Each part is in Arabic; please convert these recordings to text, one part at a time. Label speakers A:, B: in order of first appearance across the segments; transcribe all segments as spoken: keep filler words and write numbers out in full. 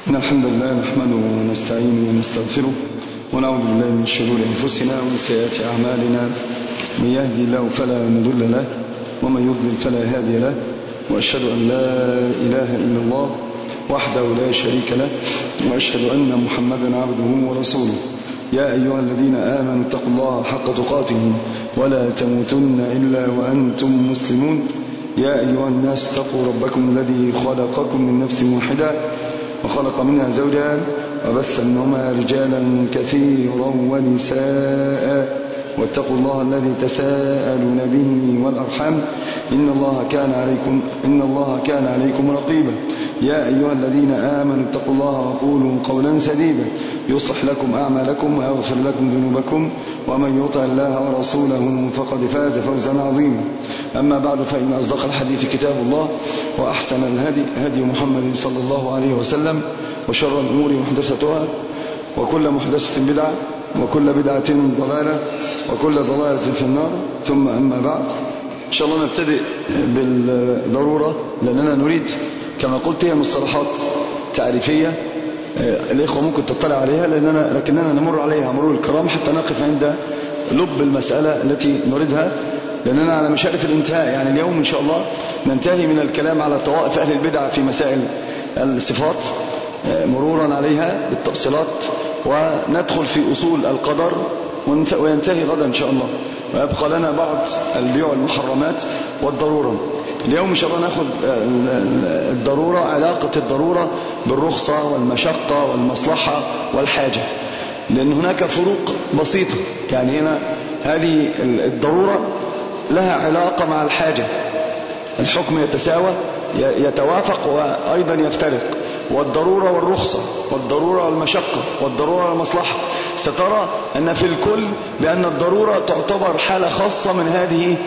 A: إن الحمد لله نحمده ونستعينه ونستغفره ونعوذ بالله من شرور أنفسنا ومن سيئات أعمالنا. من يهدي الله فلا مضل له ومن يضلل فلا هادي له، وأشهد أن لا إله إلا الله وحده لا شريك له، وأشهد أن محمدا عبده ورسوله. يا أيها الذين آمنوا اتقوا الله حق تقاته ولا تموتن إلا وأنتم مسلمون. يا أيها الناس اتقوا ربكم الذي خلقكم من نفس واحدة وخلق منها زوجها وبث منهما رجالا كثيرا ونساء، واتقوا الله الذي تساءلون به والأرحام إن الله كان عليكم إن الله كان عليكم رقيبا. يا أيها الذين آمنوا اتقوا الله وقولوا قولا سديدا يصلح لكم أعمالكم ويغفر لكم ذنوبكم، ومن يطع الله ورسوله فقد فاز فوزا عظيما. أما بعد، فإن أصدق الحديث كتاب الله، وأحسن الهدي هدي محمد صلى الله عليه وسلم، وشر الأمور محدثتها، وكل محدثة بدعة، وكل بدعة ضلالة، وكل ضلالة في النار. ثم أما بعد، إن شاء الله نبتدئ بالضرورة، لأننا نريد كما قلت هي مصطلحات تعريفية الإخوة ممكن تطلع عليها، لأننا لكننا نمر عليها مرور الكرام حتى نقف عند لب المسألة التي نريدها، لأننا على مشارف الانتهاء. يعني اليوم إن شاء الله ننتهي من الكلام على طوائف أهل البدع في مسائل الصفات مرورا عليها بالتفصيلات، وندخل في أصول القدر، وينتهي غدا إن شاء الله، ويبقى لنا بعض البيوع المحرمات والضرورة. اليوم إن شاء الله نأخذ الضرورة، علاقة الضرورة بالرخصة والمشقة والمصلحة والحاجة، لأن هناك فروق بسيطة. يعني هنا هذه الضرورة لها علاقة مع الحاجة، الحكم يتساوى يتوافق وأيضا يفترق، والضرورة والرخصة والضرورة والمشقة والضرورة والمصلحة. سترى أن في الكل بأن الضرورة تعتبر حالة خاصة من هذه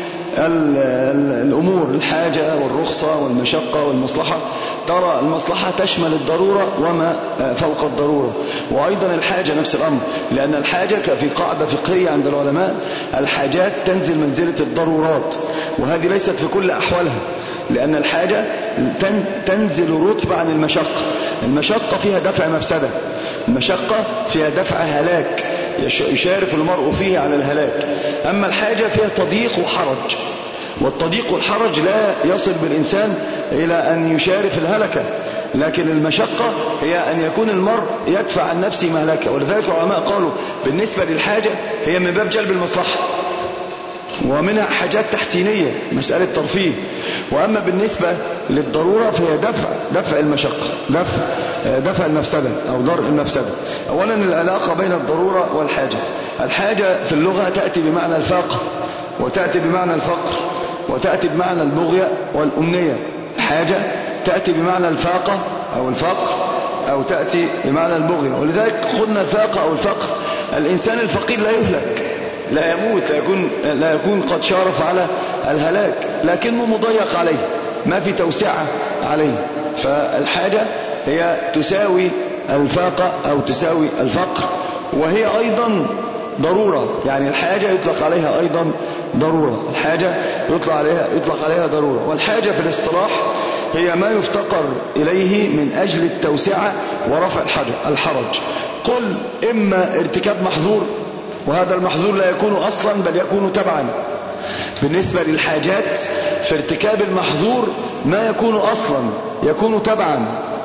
A: الأمور، الحاجة والرخصة والمشقة والمصلحة. ترى المصلحة تشمل الضرورة وما فوق الضرورة، وأيضا الحاجة نفس الأمر، لأن الحاجة في قاعدة فقهية عند العلماء الحاجات تنزل منزلة الضرورات، وهذه ليست في كل أحوالها، لأن الحاجة تنزل رتبة عن المشقة. المشقة فيها دفع مفسدة، المشقة فيها دفع هلاك يشارف المرء فيه على الهلاك. أما الحاجة فيها تضييق وحرج، والتضييق والحرج لا يصل بالإنسان إلى أن يشارف الهلكة، لكن المشقة هي أن يكون المرء يدفع عن نفسه مهلكة. ولذلك العلماء قالوا بالنسبة للحاجة هي من باب جلب المصلحة، ومنها حاجات تحسينية مسألة ترفيه. وأما بالنسبة للضرورة فهي دفع دفع المشقة، دفع دفع المفسدة أو درء المفسدة. أولا العلاقة بين الضرورة والحاجة. الحاجة في اللغة تأتي بمعنى الفاقة، وتأتي بمعنى الفقر، وتأتي بمعنى البغية والأمنية. الحاجة تأتي بمعنى الفاقة أو الفقر، أو تأتي بمعنى البغية. ولذلك قلنا الفاقة أو الفقر، الإنسان الفقير لا يهلك، لا يموت، لا يكون, لا يكون قد شارف على الهلاك، لكنه مضيق عليه، ما في توسعة عليه. فالحاجة هي تساوي الفاقة أو تساوي الفقر، وهي أيضا ضرورة. يعني الحاجة يطلق عليها أيضا ضرورة، الحاجة يطلق عليها, يطلق عليها ضرورة. والحاجة في الاصطلاح هي ما يفتقر إليه من أجل التوسعة ورفع الحرج. قل إما ارتكاب محظور، وهذا المحظور لا يكون أصلا بل يكون تبعا. بالنسبة للحاجات في ارتكاب المحظور ما يكون أصلا، يكون تبعا.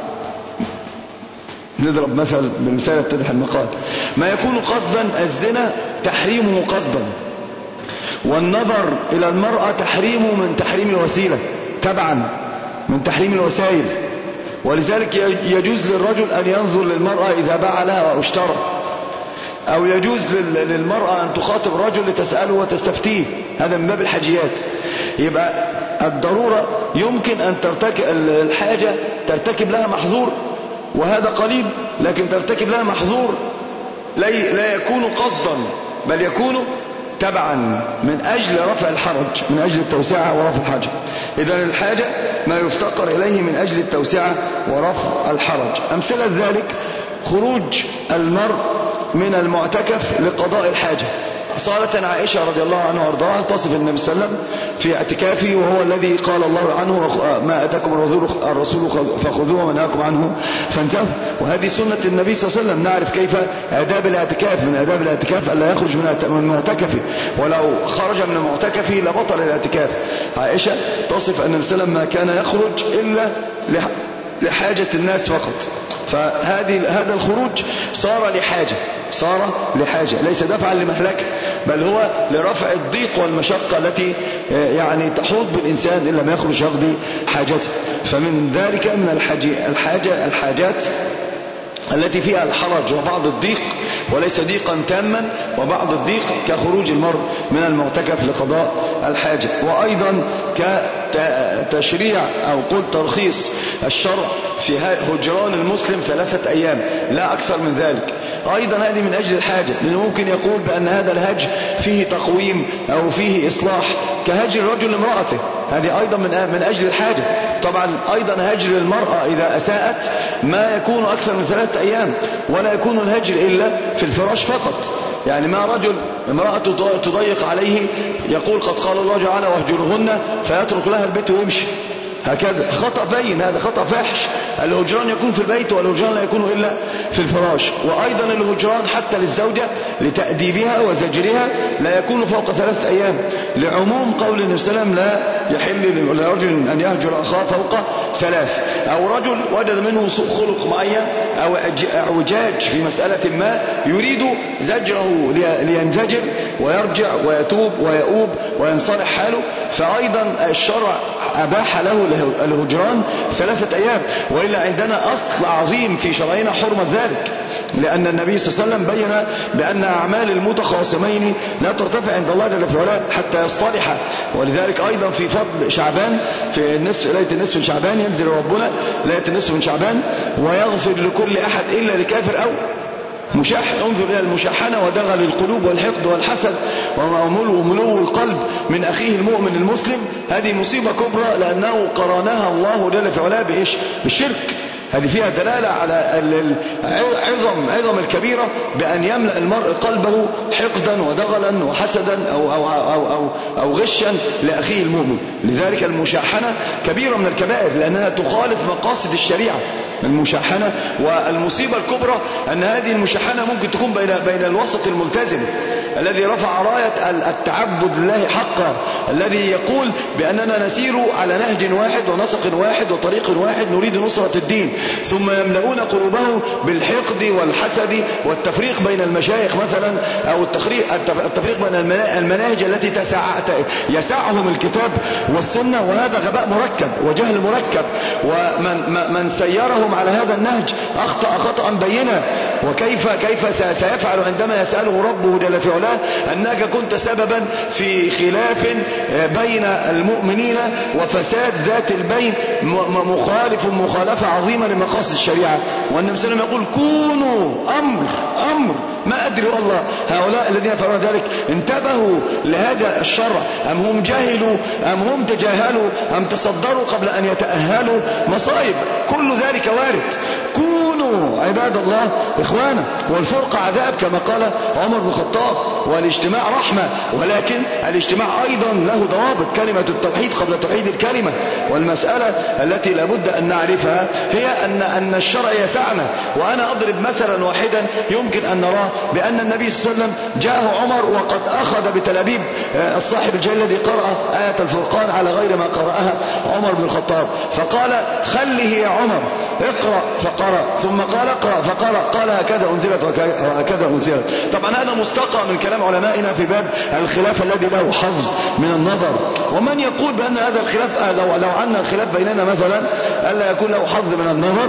A: نضرب مثل بمثال يتضح المقال. ما يكون قصدا الزنا تحريمه قصدا، والنظر إلى المرأة تحريمه من تحريم الوسيلة، تبعا من تحريم الوسائل. ولذلك يجوز للرجل أن ينظر للمرأة إذا باع لها أو اشترى، أو يجوز للمرأة أن تخاطب رجل لتسأله وتستفتيه، هذا من باب الحاجيات. يبقى الضرورة يمكن أن ترتكب الحاجة ترتكب لها محظور، وهذا قليل، لكن ترتكب لها محظور لا يكون قصدا بل يكون تبعا من أجل رفع الحرج، من أجل التوسعة ورفع الحرج. إذن الحاجة ما يفتقر إليه من أجل التوسعة ورفع الحرج. أمثلة ذلك خروج المرء من المعتكف لقضاء الحاجة، صارت عائشة رضي الله عنها وارضاها تصف النبي صلى الله عليه وسلم في اعتكافه، وهو الذي قال الله عنه ما أتاكم الرسول الرسول فخذوه وما نهاكم عنه فانتهوا. وهذه سنة النبي صلى الله عليه وسلم. نعرف كيف آداب الاعتكاف. من آداب الاعتكاف ألا يخرج من معتكفه، ولو خرج من معتكفه لبطل الاعتكاف. عائشة تصف أن النبي صلى الله عليه وسلم ما كان يخرج إلا لحاجة الناس فقط. فهذه هذا الخروج صار لحاجة، صار لحاجة ليس دفعا لمهلكة، بل هو لرفع الضيق والمشقة التي يعني تحوط بالإنسان إن لم يخرج يقضي حاجته. فمن ذلك من الحاجة الحاجة الحاجات التي فيها الحرج وبعض الضيق، وليس ضيقا تاما، وبعض الضيق كخروج المرء من المعتكف لقضاء الحاجة. وأيضا كتشريع أو قل ترخيص الشرع في هجران المسلم ثلاثة أيام لا أكثر من ذلك. أيضا هذه من أجل الحاجة، لأنه ممكن يقول بأن هذا الهجر فيه تقويم أو فيه إصلاح، كهجر الرجل لامرأته، هذه أيضا من من أجل الحاجة. طبعا أيضا هجر المرأة إذا أساءت ما يكون أكثر من ثلاثة أيام، ولا يكون الهجر إلا في الفراش فقط. يعني ما رجل امرأته تضيق عليه يقول قد قال الله تعالى واهجرهن، فيترك لها البيت ويمشي، هكذا خطأ بين، هذا خطأ فاحش. الهجران يكون في البيت، والهجران لا يكون إلا في الفراش. وأيضا الهجران حتى للزوجة لتأديبها وزجرها لا يكون فوق ثلاثة أيام، لعموم قول النبي صلى الله عليه وسلم لا يحل لرجل أن يهجر أخاه فوق ثلاث. أو رجل وجد منه سوء خلق معين أو اعوجاج في مسألة ما يريد زجره لينزجر ويرجع ويتوب ويؤوب وينصلح حاله، فأيضا الشرع أباح له الهجران ثلاثة أيام. وإلا عندنا أصل عظيم في شرعنا حرمة ذلك، لأن النبي صلى الله عليه وسلم بين بأن أعمال المتخاصمين لا ترتفع عند الله جل في علاه حتى يصطلحا. ولذلك أيضا في فضل شعبان، في النصف ليلة النصف من شعبان ينزل ربنا ليلة النصف من شعبان ويغفر لكل أحد إلا لكافر أو مشاحن. انظر إلى المشاحنة ودغل القلوب والحقد والحسد وملو القلب من أخيه المؤمن المسلم. هذه مصيبة كبرى، لأنه قرنها الله جل في علاه بإيش؟ بالشرك. هذه فيها دلالة على عظم عظم الكبيرة بأن يملأ المرء قلبه حقدا ودغلا وحسدا أو, أو, أو, أو, أو غشا لأخيه المؤمن. لذلك المشاحنة كبيرة من الكبائر، لأنها تخالف مقاصد الشريعة المشاحنة. والمصيبة الكبرى أن هذه المشاحنة ممكن تكون بين, بين الوسط الملتزم الذي رفع راية التعبد لله حقا، الذي يقول بأننا نسير على نهج واحد ونسق واحد وطريق واحد نريد نصرة الدين، ثم يملؤون قلوبهم بالحقد والحسد والتفريق بين المشايخ مثلا، أو التفريق بين المناهج التي تسع يسعهم الكتاب والسنة. وهذا غباء مركب وجهل مركب، ومن من سيرهم على هذا النهج أخطأ خطأ بينا. وكيف كيف سيفعل عندما يسأله ربه جل في علاه أنك كنت سببا في خلاف بين المؤمنين وفساد ذات البين، مخالف مخالفة عظيمة لمقاصد الشريعة. والنبي صلى الله عليه وسلم يقول كونوا أمر أمر ما أدري والله هؤلاء الذين فعلوا ذلك انتبهوا لهذا الشرع أم هم جاهلوا أم هم تجاهلوا أم تصدروا قبل أن يتأهلوا؟ مصائب كل ذلك وارد. كونوا عباد الله إخوانا، والفرقة عذاب كما قال عمر بن الخطاب، والاجتماع رحمة، ولكن الاجتماع أيضا له ضوابط. كلمة التوحيد قبل توحيد الكلمة. والمسألة التي لابد أن نعرفها هي أن أن الشرع يسعنا. وأنا أضرب مثلا واحدا يمكن أن نراه، بأن النبي صلى الله عليه وسلم جاءه عمر وقد أخذ بتلابيب الصاحب الجليل الذي قرأ آية الفرقان على غير ما قرأها عمر بن الخطاب، فقال خله يا عمر اقرأ، فقرأ، ثم قال اقرأ فقرأ، قال هكذا أنزلت وهكذا أنزلت. طبعا هذا مستقى من كلام علمائنا في باب الخلاف الذي له حظ من النظر. ومن يقول بأن هذا الخلاف لو, لو أن الخلاف بيننا مثلا ألا يكون له حظ من النظر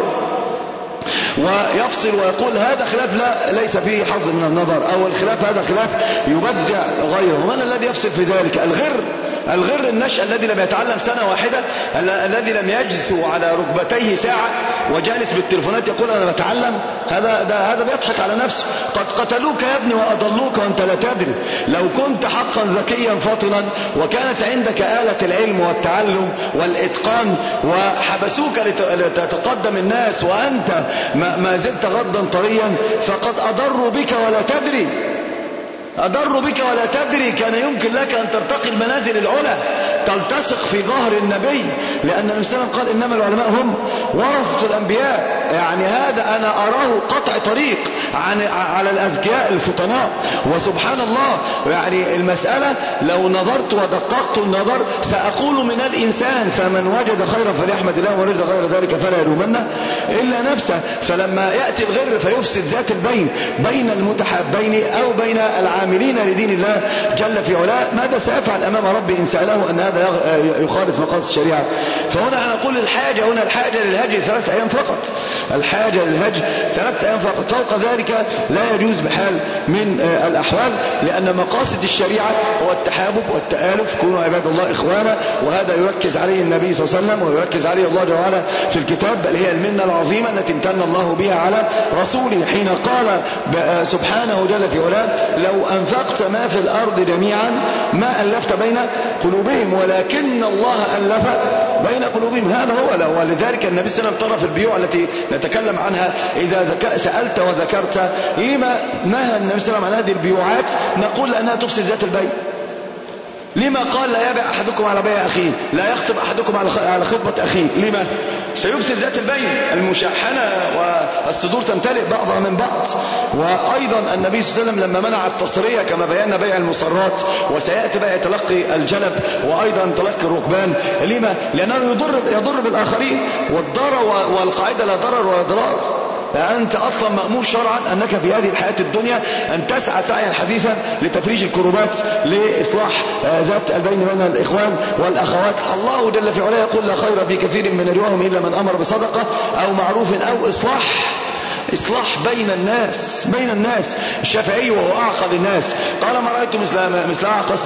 A: ويفصل ويقول هذا خلاف لا ليس فيه حظ من النظر، أو الخلاف هذا خلاف يبدع غيره. من الذي يفصل في ذلك؟ الغر الغر النشأ الذي لم يتعلم سنة واحدة، الذي لم يجثو على ركبتيه ساعة وجالس بالتلفونات يقول أنا بتعلم. هذا ده هذا بيضحك على نفسه. قد قتلوك يا ابني وأضلوك وأنت لا تدري. لو كنت حقا ذكيا فطنا وكانت عندك آلة العلم والتعلم والإتقان وحبسوك لتتقدم الناس وأنت ما زلت غضا طريا، فقد أضروا بك ولا تدري. أضر بك ولا تدري. كان يمكن لك أن ترتقي المنازل العلى، تلتصق في ظهر النبي، لأن النبي صلى الله عليه وسلم قال إنما العلماء هم ورثة الأنبياء. يعني هذا أنا أراه قطع طريق عن على الأذكياء الفطناء. وسبحان الله، يعني المسألة لو نظرت ودققت النظر سأقول من الإنسان فمن وجد خيرا فليحمد الله ومن وجد غير ذلك فلا يلومن إلا نفسه. فلما يأتي الغر فيفسد ذات البين بين المتحابين أو بين العاملين لدين الله جل في علاه، ماذا سيفعل أمام ربي إن سأله أن هذا يخالف مقاصد الشريعة؟ فهنا أنا أقول الحاجة هنا الحاجة للهجر ثلاث أيام فقط، الحاجة للهجر ثلاث أيام فقط، فوق ذلك لا يجوز بحال من الأحوال، لأن مقاصد الشريعة هو التحابب والتآلف، كونوا عباد الله إخوانا، وهذا يركز عليه النبي صلى الله عليه وسلم ويركز عليه الله جل وعلا في الكتاب، بل هي المنة العظيمة التي امتن الله بها على رسوله حين قال سبحانه جل في علاه لو أنفقت ما في الأرض جميعا ما ألفت بين قلوبهم ولكن الله ألف بين قلوبهم. هذا هو، ولذلك النبي صلى الله عليه وسلم ترى في البيوع التي نتكلم عنها إذا سألت وذكرت لما نهى النبي صلى الله عليه وسلم عن هذه البيوعات، نقول لأنها تفسد ذات البيع. لما قال لا يبيع أحدكم على بيع أخيه، لا يخطب أحدكم على خطبة أخيه؟ لما؟ سيفسد ذات البين، المشاحنة والصدور تمتلئ بعضها من بعض. وأيضا النبي صلى الله عليه وسلم لما منع التصرية كما بينا بيع المصرات، وسيأتي بيع تلقي الجلب وأيضا تلقي الركبان. لما؟ لأنه يضر, يضر بالآخرين، والضرر والقاعدة لا ضرر ولا ضرار. فأنت أصلا مأمور شرعا أنك في هذه الحياة الدنيا أن تسعى سعيا حثيثا لتفريج الكروبات، لإصلاح ذات البين بين الإخوان والأخوات. الله جل في علاه يقول لا خير في كثير من نجواهم إلا من أمر بصدقة أو معروف أو إصلاح إصلاح بين الناس بين الناس. الشافعي وهو أعقل الناس قال ما رأيت مثل مثل أعقل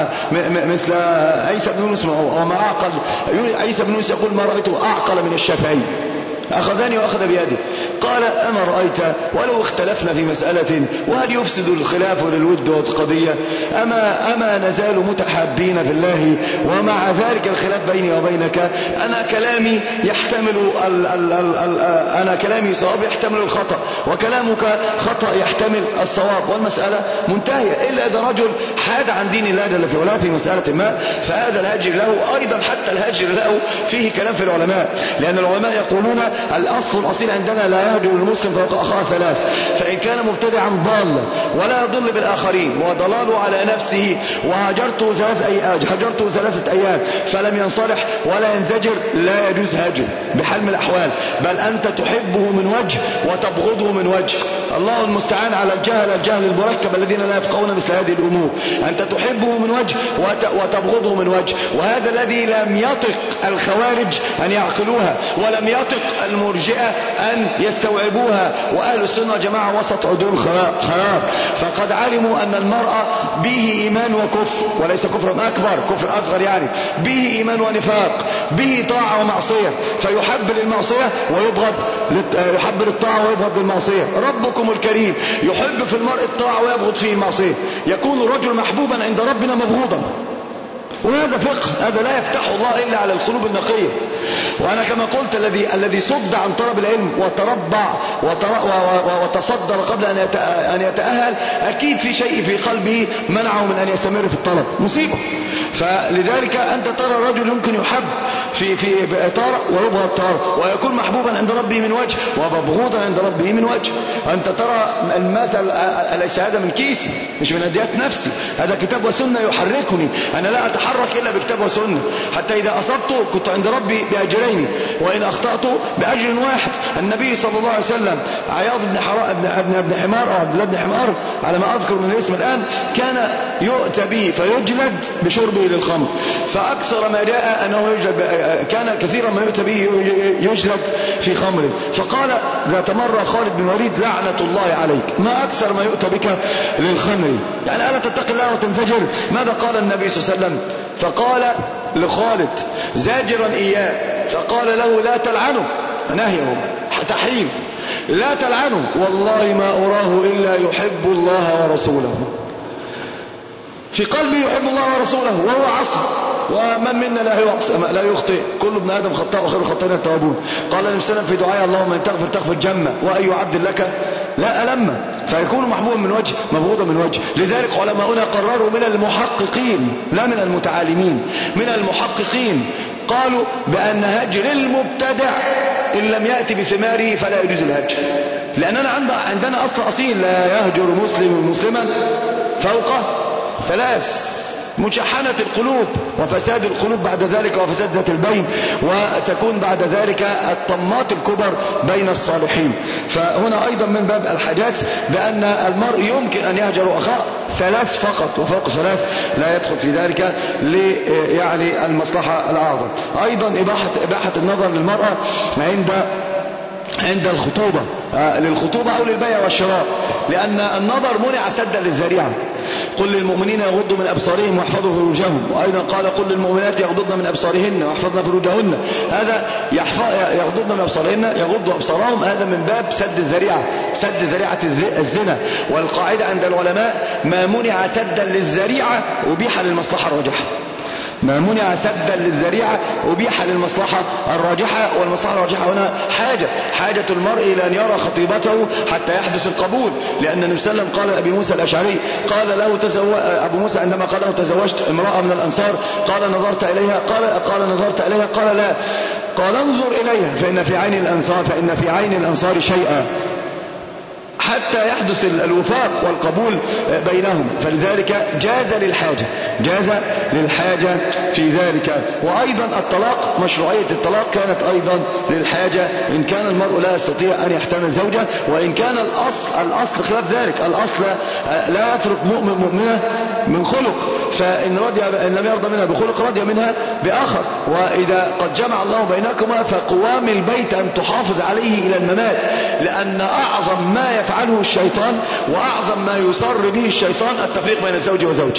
A: مثل عيسى بن يونس، وما أعقل عيسى بن يونس يقول ما رأيت أعقل من الشافعي، أخذني وأخذ بيده. قال أما رأيت ولو اختلفنا في مسألة وهل يفسد الخلاف للود والقضية؟ أما, أما نزال متحابين في الله ومع ذلك الخلاف بيني وبينك؟ أنا كلامي يحتمل ال ال ال ال أنا كلامي صواب يحتمل الخطأ، وكلامك خطأ يحتمل الصواب، والمسألة منتهية. إلا إذا رجل حاد عن دين الله جل في علاه في مسألة ما، فهذا الهجر له. أيضا حتى الهجر له فيه كلام في العلماء، لأن العلماء يقولون الأصل الأصيل عندنا لا يهجر المسلم فوق أخاه ثلاث: فإن كان مبتدعا ضالا ولا يضل بالآخرين وضلاله على نفسه وهجرته ثلاث أي هجرته ثلاثة أيام فلم ينصلح ولا ينزجر، لا يجوز هجر بحال من الأحوال، بل أنت تحبه من وجه وتبغضه من وجه. الله المستعان على الجهل الجهل المركب الذين لا يفقهون مثل هذه الأمور. أنت تحبه من وجه وتبغضه من وجه، وهذا الذي لم يطق الخوارج أن يعقلوها، ولم يطق المرجئة أن يستوعبوها. وأهل السنة جماعة وسط عدول خيار، فقد علموا أن المرأة به إيمان وكفر، وليس كفر أكبر، كفر أصغر يعني، به إيمان ونفاق، به طاعة ومعصية، فيحب للمعصية ويبغض يحب للطاعة ويبغض للمعصية. ربكم الكريم يحب في المرء الطاعة ويبغض فيه المعصية، يكون الرجل محبوبا عند ربنا مبغوضا. وهذا فقه، هذا لا يفتحه الله إلا على القلوب النقية. وأنا كما قلت الذي الذي صد عن طلب العلم وتربع وتصدر قبل أن يتأهل أكيد في شيء في قلبه منعه من أن يستمر في الطلب، مصيبة. فلذلك أنت ترى الرجل يمكن يحب في في طارق ويبغض طارق، ويكون محبوبا عند ربه من وجه ومبغوضا عند ربه من وجه. أنت ترى المثل أليس هذا من كيسي مش من أديات نفسي، هذا كتاب وسنة يحركني، أنا لا أتحرك إلا بكتاب وسنة، حتى إذا أصبت كنت عند ربي بأجرين وإن أخطأت بأجر واحد. النبي صلى الله عليه وسلم عياض بن ابن ابن حمار أو عبد الله بن حمار على ما أذكر من الاسم الآن، كان يؤتى به فيجلد بشربه للخمر، فأكثر ما جاء أنه يجلد، كان كثيرا ما يؤتى به يجلد في خمره. فقال ذات مرة خالد بن وليد لعنة الله عليك، ما أكثر ما يؤتى بك للخمر، يعني ألا تتقي الله وتنفجر؟ ماذا قال النبي صلى الله عليه وسلم؟ فقال لخالد زاجرا إياه، فقال له لا تلعنه، نهيه تحريم، لا تلعنه، والله ما أراه إلا يحب الله ورسوله، في قلبي يحب الله ورسوله وهو عصر، ومن منا لا يخطئ، كل ابن آدم خطاء وخير الخطائين التوابون. قال النبي صلى الله عليه وسلم في دعاء اللهم ان تغفر تغفر جمة، وأي عبد لك
B: لا ألم، فيكون محبوبا من وجه مبغوضا من وجه. لذلك علماؤنا قرروا من المحققين لا من المتعالمين، من المحققين قالوا بأن هجر المبتدع إن لم يأتي بثماره فلا يجوز الهجر. لأننا عندنا أصل أصيل: لا يهجر مسلم مسلما فوق ثلاث: مشحنة القلوب وفساد القلوب بعد ذلك وفساد ذات البين، وتكون بعد ذلك الطمات الكبر بين الصالحين. فهنا أيضا من باب الحاجات بأن المرء يمكن أن يهجر أخاه ثلاث فقط، وفوق ثلاث لا يدخل في ذلك يعني المصلحة الأعظم. أيضا إباحة, إباحة النظر للمرأة عند عند الخطوبة، للخطوبة أو للبيع والشراء، لأن النظر منع سدا للذريعة. قل للمؤمنين يغضوا من أبصارهم واحفظوا فروجهم، وأيضا قال قل للمؤمنات يغضضن من أبصارهن واحفظن فروجهن. هذا يغضضن من أبصارهن يغضوا أبصارهم، هذا من باب سد الذريعة، سد ذريعة الزنا. والقاعدة عند العلماء: ما منع سدا للذريعة أبيح للمصلحة الراجحة. ما منع سدا للذريعة أبيح للمصلحة الراجحة. والمصلحة الراجحة هنا حاجة حاجة المرء إلى أن يرى خطيبته حتى يحدث القبول، لأن النبي صلى الله عليه وسلم قال لأبي موسى الأشعري، قال له تزوج أبو موسى عندما قال له تزوجت امرأة من الأنصار، قال نظرت إليها؟ قال قال نظرت إليها؟ قال لا. قال انظر إليها فإن في عين الأنصار فإن في عين الأنصار شيئا، حتى يحدث الوفاق والقبول بينهم. فلذلك جاز للحاجة، جاز للحاجة في ذلك. وأيضا الطلاق، مشروعية الطلاق كانت أيضا للحاجة إن كان المرء لا يستطيع أن يحتمل زوجة، وإن كان الأصل الأصل خلاف ذلك. الأصل لا يفرق مؤمن مؤمنة من خلق، فإن رضي إن لم يرضى منها بخلق رضي منها بآخر. وإذا قد جمع الله بينكما فقوام البيت أن تحافظ عليه إلى الممات، لأن أعظم ما يفعله الشيطان وأعظم ما يصر به الشيطان التفريق بين الزوج وزوجه.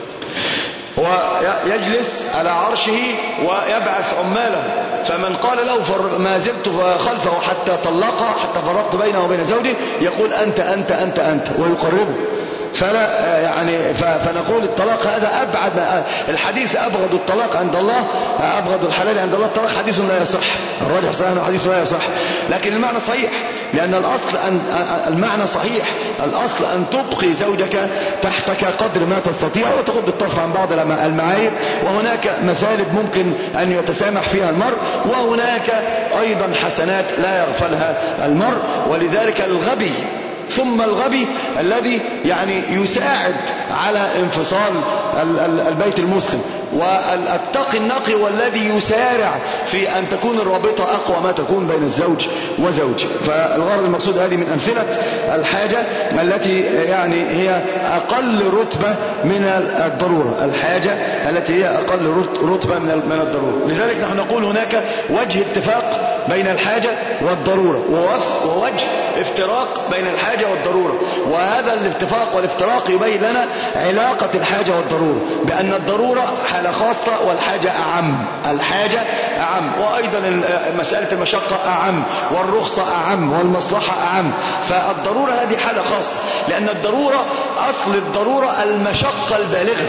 B: ويجلس على عرشه ويبعث عماله، فمن قال له ما زلت خلفه حتى طلقها حتى فرقت بينه وبين زوجه يقول أنت أنت أنت أنت ويقربه. فلا يعني فنقول الطلاق هذا أبعد الحديث. أبغض الطلاق عند الله، أبغض الحلال عند الله الطلاق، حديث لا يصح. الراجح صحيح أنه حديث لا يصح، لكن المعنى صحيح، لأن الأصل أن المعنى صحيح. الأصل أن تبقي زوجك تحتك قدر ما تستطيع وتغض الطرف عن بعض المعايب. وهناك مثالب ممكن أن يتسامح فيها المرء، وهناك أيضا حسنات لا يغفلها المرء. ولذلك الغبي ثم الغبي الذي يعني يساعد على انفصال البيت المسلم، والتقي النقي والذي يسارع في أن تكون الرابطة أقوى ما تكون بين الزوج وزوجه. فالغرض المقصود هذه من أمثلة الحاجة التي يعني هي أقل رتبة من الضرورة، الحاجة التي هي أقل رتبة من الضرورة. لذلك نحن نقول هناك وجه اتفاق بين الحاجة والضرورة، ووجه افتراق بين الحاجة والضرورة. وهذا الاتفاق والافتراق يبين لنا علاقة الحاجة والضرورة، بأن الضرورة حالة خاصة والحاجة أعم، الحاجة أعم، وأيضا مسألة المشقة أعم، والرخصة أعم، والمصلحة أعم. فالضرورة هذه حالة خاصة، لأن الضرورة أصل الضرورة المشقة البالغة،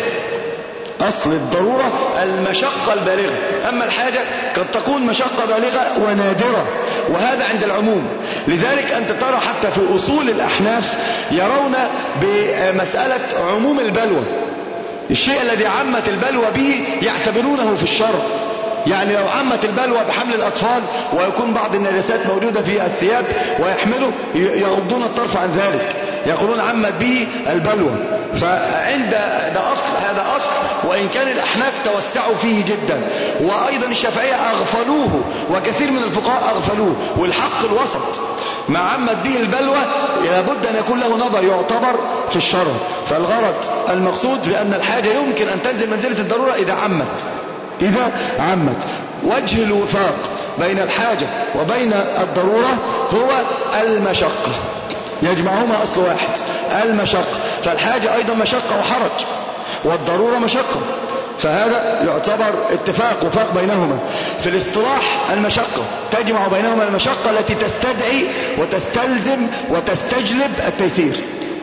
B: أصل الضرورة المشقة البالغة. أما الحاجة قد تكون مشقة بالغة ونادرة، وهذا عند العموم. لذلك أنت ترى حتى في أصول الأحناف يرون بمسألة عموم البلوى، الشيء الذي عمت البلوى به يعتبرونه في الشرع. يعني لو عمت البلوى بحمل الأطفال ويكون بعض النجاسات موجودة في الثياب ويحمله، يغضون الطرف عن ذلك، يقولون عمت به البلوى. فعند ده أصل، هذا أصل، وإن كان الأحناف توسعوا فيه جدا، وأيضا الشافعية أغفلوه، وكثير من الفقهاء أغفلوه. والحق الوسط، ما عمت به البلوى لابد أن يكون له نظر يعتبر في الشرع. فالغرض المقصود بأن الحاجة يمكن أن تنزل منزلة الضرورة إذا عمت، إذا عمت. وجه الوفاق بين الحاجة وبين الضرورة هو المشقة، يجمعهما أصل واحد، المشقة. فالحاجة أيضا مشقة وحرج، والضرورة مشقة، فهذا يعتبر اتفاق وفاق بينهما. في الاصطلاح المشقة تجمع بينهما المشقة التي تستدعي وتستلزم وتستجلب التيسير.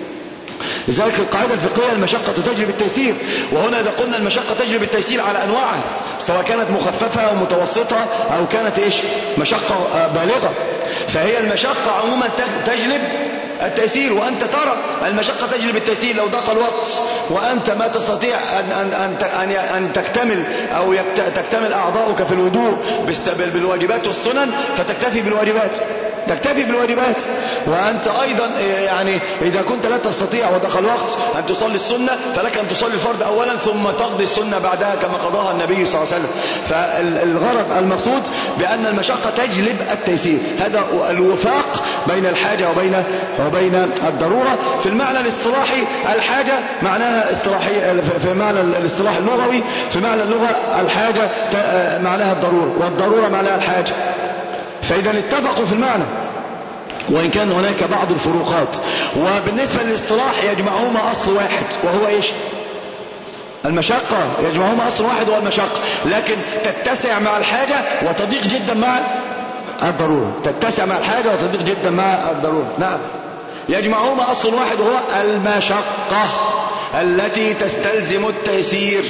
B: لذلك القاعدة الفقهية المشقة تجلب التيسير. وهنا إذا قلنا المشقة تجلب التيسير على أنواعها، سواء كانت مخففة أو متوسطة أو كانت إيش مشقة بالغة. فهي المشقة عموما تجلب التيسير، وأنت ترى المشقة تجلب التيسير. لو ضاق الوقت وأنت ما تستطيع أن, أن, أن, أن تكتمل أو تكتمل أعضاؤك في الوضوء بالواجبات والسنن فتكتفي بالواجبات تكتفي بالواجبات وأنت أيضا يعني إذا كنت لا تستطيع وضاق الوقت أن تصلي السنة فلك أن تصلي الفرض أولا ثم تقضي السنة بعدها كما قضاها النبي صلى الله عليه وسلم. فالغرض المقصود بأن المشقة تجلب التيسير، هذا الوفاق بين الحاجة وبين وبين الضرورة. في المعنى الاصطلاحي الحاجة معناها اصطلاحي، في معنى الاصطلاح اللغوي في معنى اللغة الحاجة معناها الضرورة والضرورة معناها الحاجة، فإذا اتفقوا في المعنى وإن كان هناك بعض الفروقات. وبالنسبة للاصطلاح يجمعهما أصل واحد وهو إيش؟ المشقة، يجمعهما أصل واحد وهو المشقة، لكن تتسع مع الحاجة وتضيق جدا مع الضرورة، تتسع مع الحاجة وتضيق جدا مع الضرورة. نعم، يجمعهما أصل واحد وهو المشقة التي تستلزم التيسير،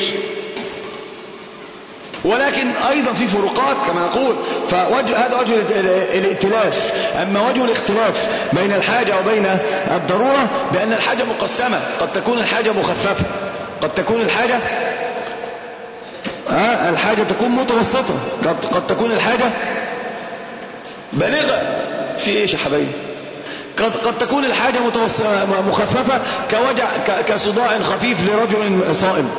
B: ولكن أيضا في فروقات كما نقول. فهذا وجه الائتلاف. أما وجه الاختلاف بين الحاجة وبين الضرورة بأن الحاجة مقسمة، قد تكون الحاجة مخففة، قد تكون الحاجة آه الحاجة تكون متوسطة، قد, قد تكون الحاجة بالغة. في ايش يا حبايبي؟ قد, قد تكون الحاجة مخففة كوجع كصداع خفيف لرجل صائم.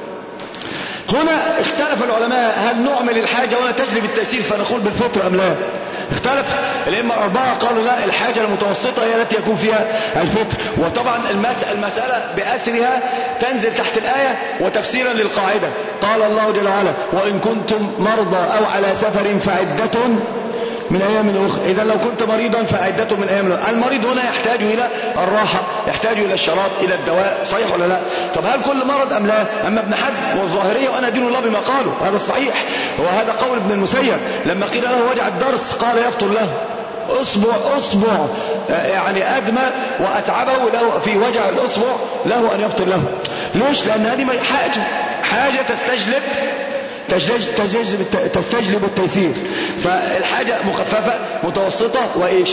B: هنا اختلف العلماء هل نعمل الحاجة ولا تجلب التأثير فنقول بالفطر أم لا. اختلف الأئمة الأربعة، قالوا لا، الحاجة المتوسطة هي التي يكون فيها الفطر. وطبعا المسألة بأسرها تنزل تحت الآية وتفسيرا للقاعدة. قال الله جل وعلا وإن كنتم مرضى أو على سفر فعدة من أيام أخرى. إذا لو كنت مريضا فعدة من أيام أخرى. المريض هنا يحتاج إلى الراحة، يحتاج إلى الشراب، إلى الدواء، صحيح ولا لا؟ طب هل كل مرض أم لا؟ أما ابن حزم والظاهرية وأنا دين الله بما قالوا هذا الصحيح، وهذا قول ابن المسيب لما قيل له وجع الدرس قال يفطر له أصبع أصبع يعني أدمى وأتعبه له في وجع الأصبع له أن يفطر له. ليش؟ لأن هذه حاجة حاجة تستجلب تستجلب تستجلب التيسير. فالحاجة مخففة متوسطة وإيش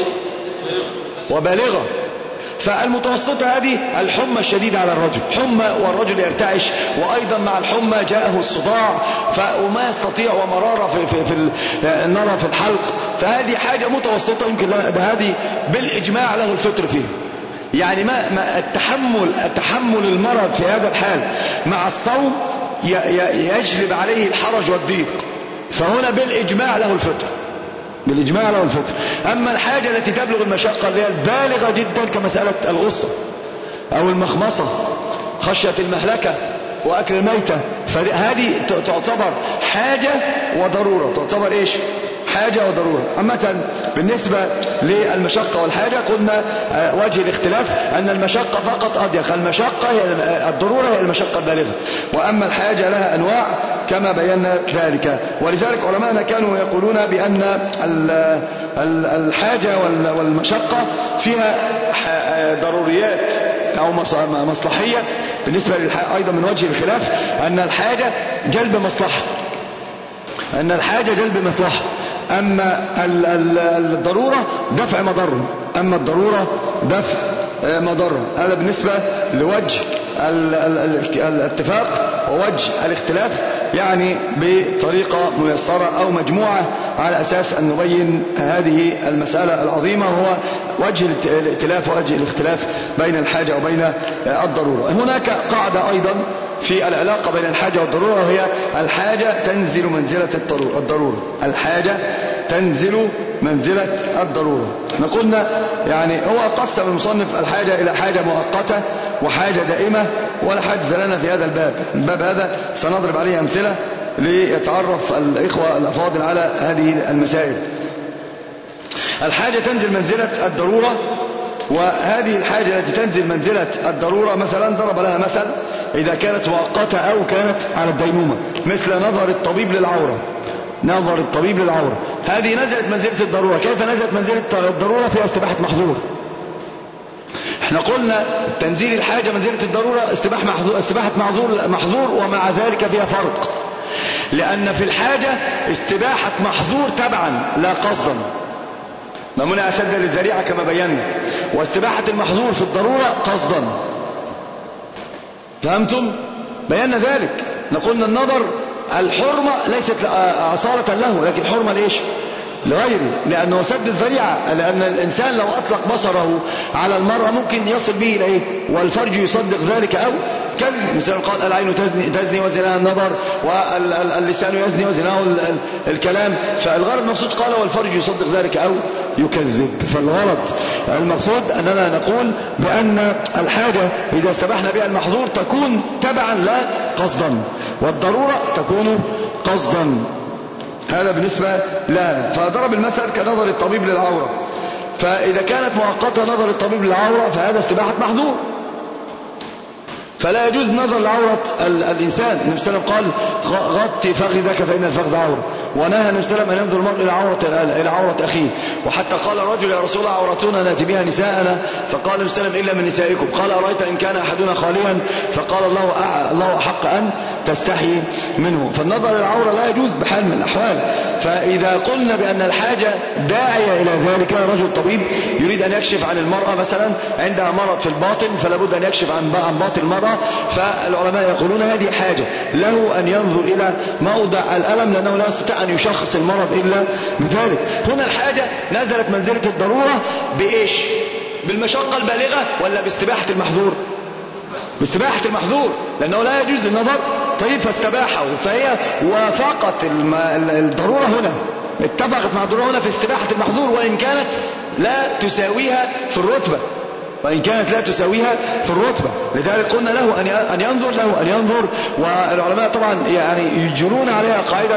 B: وبالغة. فالمتوسطة هذه الحمى الشديدة على الرجل، حمى والرجل يرتعش، وأيضا مع الحمى جاءه الصداع وما يستطيع ومرارة في, في, في النار في الحلق. فهذه حاجة متوسطة يمكن هذه بالإجماع له الفطر فيه. يعني ما, ما التحمل التحمل المرض في هذا الحال مع الصوم يجلب عليه الحرج والضيق، فهنا بالإجماع له الفطر، بالإجماع له الفطر. أما الحاجة التي تبلغ المشقة اللي هي البالغة جدا كمسألة الغصة أو المخمصة، خشية المهلكة وأكل الميتة، فهذه تعتبر حاجة وضرورة، تعتبر إيش؟ حاجة وضرورة. عامة بالنسبة للمشقة والحاجة قلنا وجه الاختلاف أن المشقة فقط أضيق، المشقة هي الضرورة هي المشقة البالغة، وأما الحاجة لها أنواع كما بينا ذلك. ولذلك علماءنا كانوا يقولون بأن الحاجة والمشقة فيها ضروريات أو مصلحية. بالنسبة أيضا من وجه الخلاف أن الحاجة جلب مصلحة، أن الحاجة جلب مصلحة، أما الضرورة دفع مضرة، أما الضرورة دفع مضرة. هذا بالنسبة لوجه الاتفاق ووجه الاختلاف، يعني بطريقة ميسرة أو مجموعة على أساس أن نبين هذه المسألة العظيمة، وهو وجه الائتلاف ووجه الاختلاف بين الحاجة وبين الضرورة. هناك قاعدة أيضا في العلاقة بين الحاجة والضرورة، وهي الحاجة تنزل منزلة الضرورة، الحاجة تنزل منزلة الضرورة. نقولنا يعني هو قسم المصنف الحاجة إلى حاجة مؤقتة وحاجة دائمة، ولا حاجز لنا في هذا الباب. الباب هذا سنضرب عليه أمثلة ليتعرف الإخوة الأفاضل على هذه المسائل. الحاجة تنزل منزلة الضرورة، وهذه الحاجة التي تنزل منزلة الضرورة مثلا ضرب لها مثل إذا كانت مؤقتة أو كانت على الديمومة، مثل نظر الطبيب للعورة، نظر الطبيب للعورة هذه نزلت منزلة الضرورة. كيف نزلت منزلة الضرورة؟ فيها استباحة محظور. احنا قلنا تنزيل الحاجة منزلة الضرورة استباحة محظور, استباحة محظور, محظور ومع ذلك فيها فرق، لأن في الحاجة استباحة محظور تبعا لا قصدا، ما منع سدا للذريعة كما بينا. واستباحة المحظور في الضرورة قصدا. فهمتم؟ بينا ذلك. نقولنا النظر الحرمة ليست أصالة له، لكن الحرمة ليش؟ لغيره، لأنه سد الذريعة. لأن الإنسان لو أطلق بصره على المرأة ممكن يصل به إلى إيه؟ والفرج يصدق ذلك أو كذب. مثلا قال العين تزني وزناها النظر، واللسان يزني وزناه الكلام. فالغرض المقصود قال والفرج يصدق ذلك أو يكذب. فالغرض المقصود أننا نقول بأن الحاجة إذا استبحنا بها المحظور تكون تبعا لا قصدا، والضرورة تكون قصدا. هذا بالنسبة لا. فضرب المثل كنظر الطبيب للعورة. فإذا كانت مؤقتة نظر الطبيب للعورة فهذا استباحة محظور، فلا يجوز نظر لعورة الإنسان. النبي صلى الله عليه وسلم قال غطي فخذك فإن الفخذ عورة، ونهى النبي صلى الله عليه وسلم أن ينظر المرء إلى عورة إلى عورة أخيه. وحتى قال الرجل يا رسول الله عورتنا نأتي بها نساءنا، فقال النبي صلى الله عليه وسلم إلا من نسائكم. قال أرأيت إن كان أحدنا خاليا؟ فقال الله الله أحق أن تستحي منه. فالنظر إلى العورة لا يجوز بحال من الأحوال. فإذا قلنا بأن الحاجة داعية إلى ذلك، رجل طبيب يريد أن يكشف عن المرأة مثلا عندها مرض في الباطن، فلا بد أن يكشف عن باطن المرأة، فالعلماء يقولون هذه حاجة له أن ينظر إلى موضع الألم، لأنه لا يستطيع أن يشخص المرض إلا بذلك. هنا الحاجة نزلت منزلة الضرورة بإيش؟ بالمشقة البالغة ولا باستباحة المحظور؟ باستباحة المحظور، لأنه لا يجوز النظر. طيب فاستباحه، فهي وافقت الضرورة هنا، اتفقت مع الضرورة هنا في استباحة المحظور، وإن كانت لا تساويها في الرتبة، وإن كانت لا تساويها في الرتبة. لذلك قلنا له أن ينظر، له أن ينظر. والعلماء طبعا يعني يجرون عليها قاعدة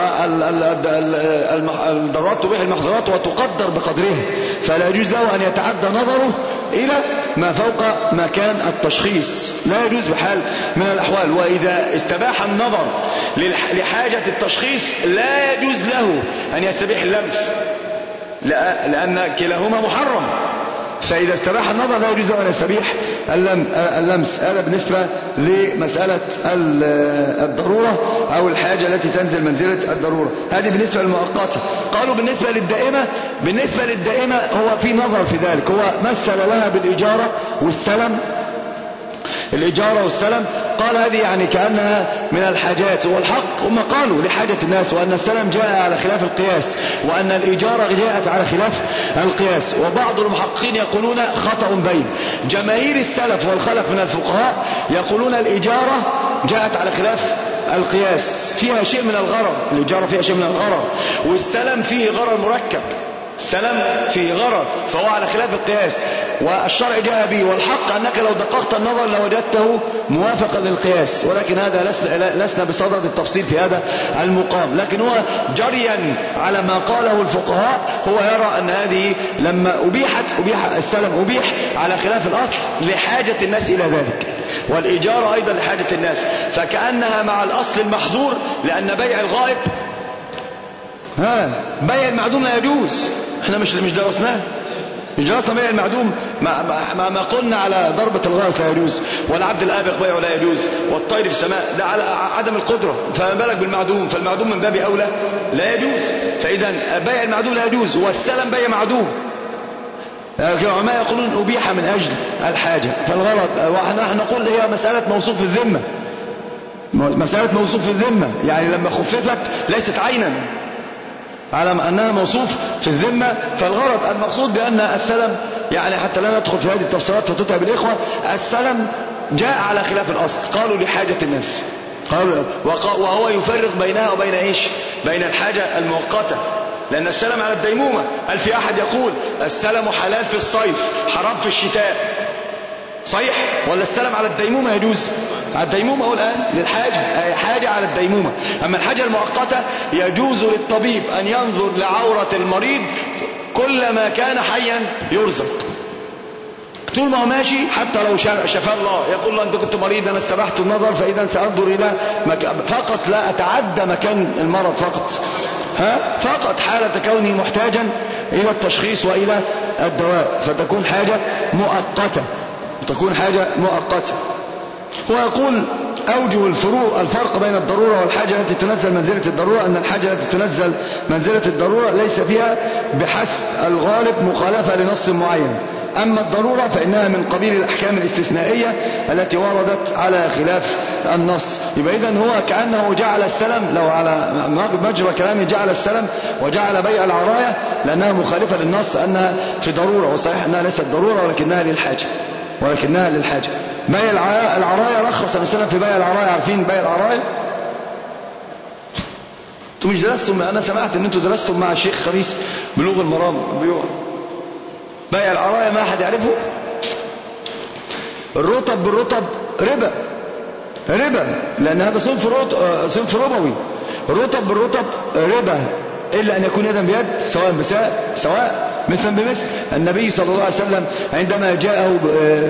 B: والضرورات تبيح المحظورات وتقدر بقدرها، فلا يجوز له أن يتعدى نظره إلى ما فوق مكان التشخيص، لا يجوز بحال من الأحوال. وإذا استباح النظر لحاجة التشخيص لا يجوز له أن يستبيح اللمس، لأن كلاهما محرم. فإذا استباح النظر لا يجوز أن يستبيح اللمس. هذا بالنسبة لمسألة الضرورة أو الحاجة التي تنزل منزلة الضرورة. هذه بالنسبة للمؤقتة. قالوا بالنسبة للدائمة، بالنسبة للدائمة هو في نظر في ذلك. هو مثل لها بالإجارة والسلم، الإجارة والسلم. قال هذه يعني كأنها من الحاجات. والحق هم قالوا لحاجة الناس، وأن السلم جاء على خلاف القياس، وأن الإجارة جاءت على خلاف القياس. وبعض المحققين يقولون خطأ بين جماهير السلف والخلف من الفقهاء، يقولون الإجارة جاءت على خلاف القياس، فيها شيء من الغرر. الإجارة فيها شيء من الغرر، والسلم فيه غرر مركب، السلم فيه غرر، فهو على خلاف القياس. والشرع جاء به، والحق أنك لو دققت النظر لوجدته موافقا للقياس، ولكن هذا لسنا, لسنا بصدد التفصيل في هذا المقام. لكن هو جريا على ما قاله الفقهاء، هو يرى أن هذه لما أبيحت أبيح السلم أبيح على خلاف الأصل لحاجة الناس إلى ذلك، والإجارة أيضا لحاجة الناس، فكأنها مع الأصل المحظور، لأن بيع الغائب ها بيع المعدوم لا يجوز. احنا مش مش درسناه مش درسنا بيع المعدوم، ما, ما, ما قلنا على ضربة الغاز لا يجوز، ولا عبد الآبق بيعه لا يجوز، والطير في السماء ده على عدم القدرة، فما بالك بالمعدوم؟ فالمعدوم من باب أولى لا يجوز. فإذا بيع المعدوم لا يجوز، والسلم بيع معدوم. العلماء يقولون أبيح من أجل الحاجة. فالغلط ونحن نقول هي مسألة موصوف في الذمة، مسألة موصوف في الذمة، يعني لما خففت ليست عينا على أنها موصوف في الذمة. فالغرض المقصود بأن السلم، يعني حتى لا ندخل في هذه التفسيرات فتتعب الإخوة، السلم جاء على خلاف الأصل، قالوا لحاجة الناس، قالوا وهو يفرق بينها وبين إيش؟ بين الحاجة المؤقتة، لأن السلم على الديمومة. هل في أحد يقول السلم حلال في الصيف حرام في الشتاء؟ صحيح؟ ولا السلم على الديمومة يجوز؟ على الديمومة هو الآن للحاجة، حاجة على الديمومة. أما الحاجة المؤقتة يجوز للطبيب أن ينظر لعورة المريض كلما كان حيا يرزق، طول ما هو ماشي، حتى لو شفى الله يقول له أنت كنت مريض أنا استبحت النظر، فإذا سأنظر إلى مكان فقط، لا أتعدى مكان المرض فقط، ها فقط حالة كونه محتاجا إلى التشخيص وإلى الدواء، فتكون حاجة مؤقتة، تكون حاجة مؤقتة. ويقول أوجه الفروق الفرق بين الضرورة والحاجة التي تنزل منزلة الضرورة أن الحاجة التي تنزل منزلة الضرورة ليس فيها بحسب الغالب مخالفة لنص معين، أما الضرورة فإنها من قبيل الأحكام الاستثنائية التي وردت على خلاف النص. يبقى إذن هو كأنه جعل السلم، لو على مجرى كلامه جعل السلم وجعل بيع العراية لأنها مخالفة للنص أنها في ضرورة، وصحيح أنها ليست ضرورة ولكنها للحاجة ولكنها للحاجة. بيع العراية رخص السلم في بيع العراية. عارفين بيع العراية؟ انتوا مش درستم؟ أنا سمعت أن انتوا درستم مع الشيخ خميس بلوغ المرام بيوع بيع العراية، ما أحد يعرفه؟ الرطب بالرطب ربا ربا لأن هذا صنف صنف ربوي. الرطب بالرطب ربا إلا أن يكون يدا بيد سواء بساء سواء مثلا بمثل. النبي صلى الله عليه وسلم عندما جاءه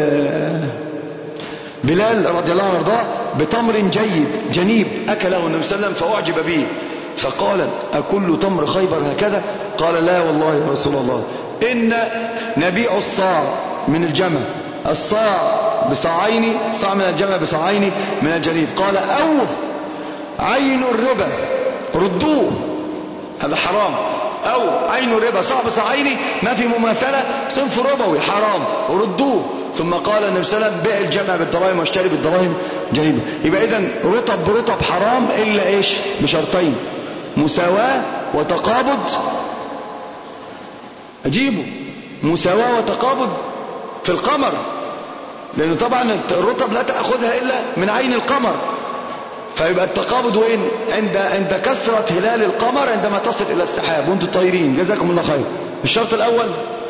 B: بلال رضي الله عنه وارضاه بتمر جيد جنيب أكله النبي صلى الله عليه وسلم فأعجب به، فقال: أكل تمر خيبر هكذا؟ قال: لا والله يا رسول الله، إن نبيع الصاع من الجمع، الصاع بصاعين، صاع من الجمع بصاعين من الجنيب. قال: أو عين الربا ردوه، هذا حرام. أو عين الربا صاع بصاعين ما في مماثلة، صنف ربوي حرام، ردوه. ثم قال النبي صلى الله عليه وسلم: بيع الجمع بالدراهم واشتري بالدراهم جنيبا. يبقى إذن رطب برطب حرام إلا إيش؟ بشرطين: مساواة وتقابض. أجيبه مساواة وتقابض في القمر، لأنه طبعا الرطب لا تأخذها إلا من عين القمر، فيبقى التقابض وين؟ عند عند كثرة هلال القمر عندما تصل إلى السحاب وانتم طايرين. جزاكم الله خير. الشرط الأول.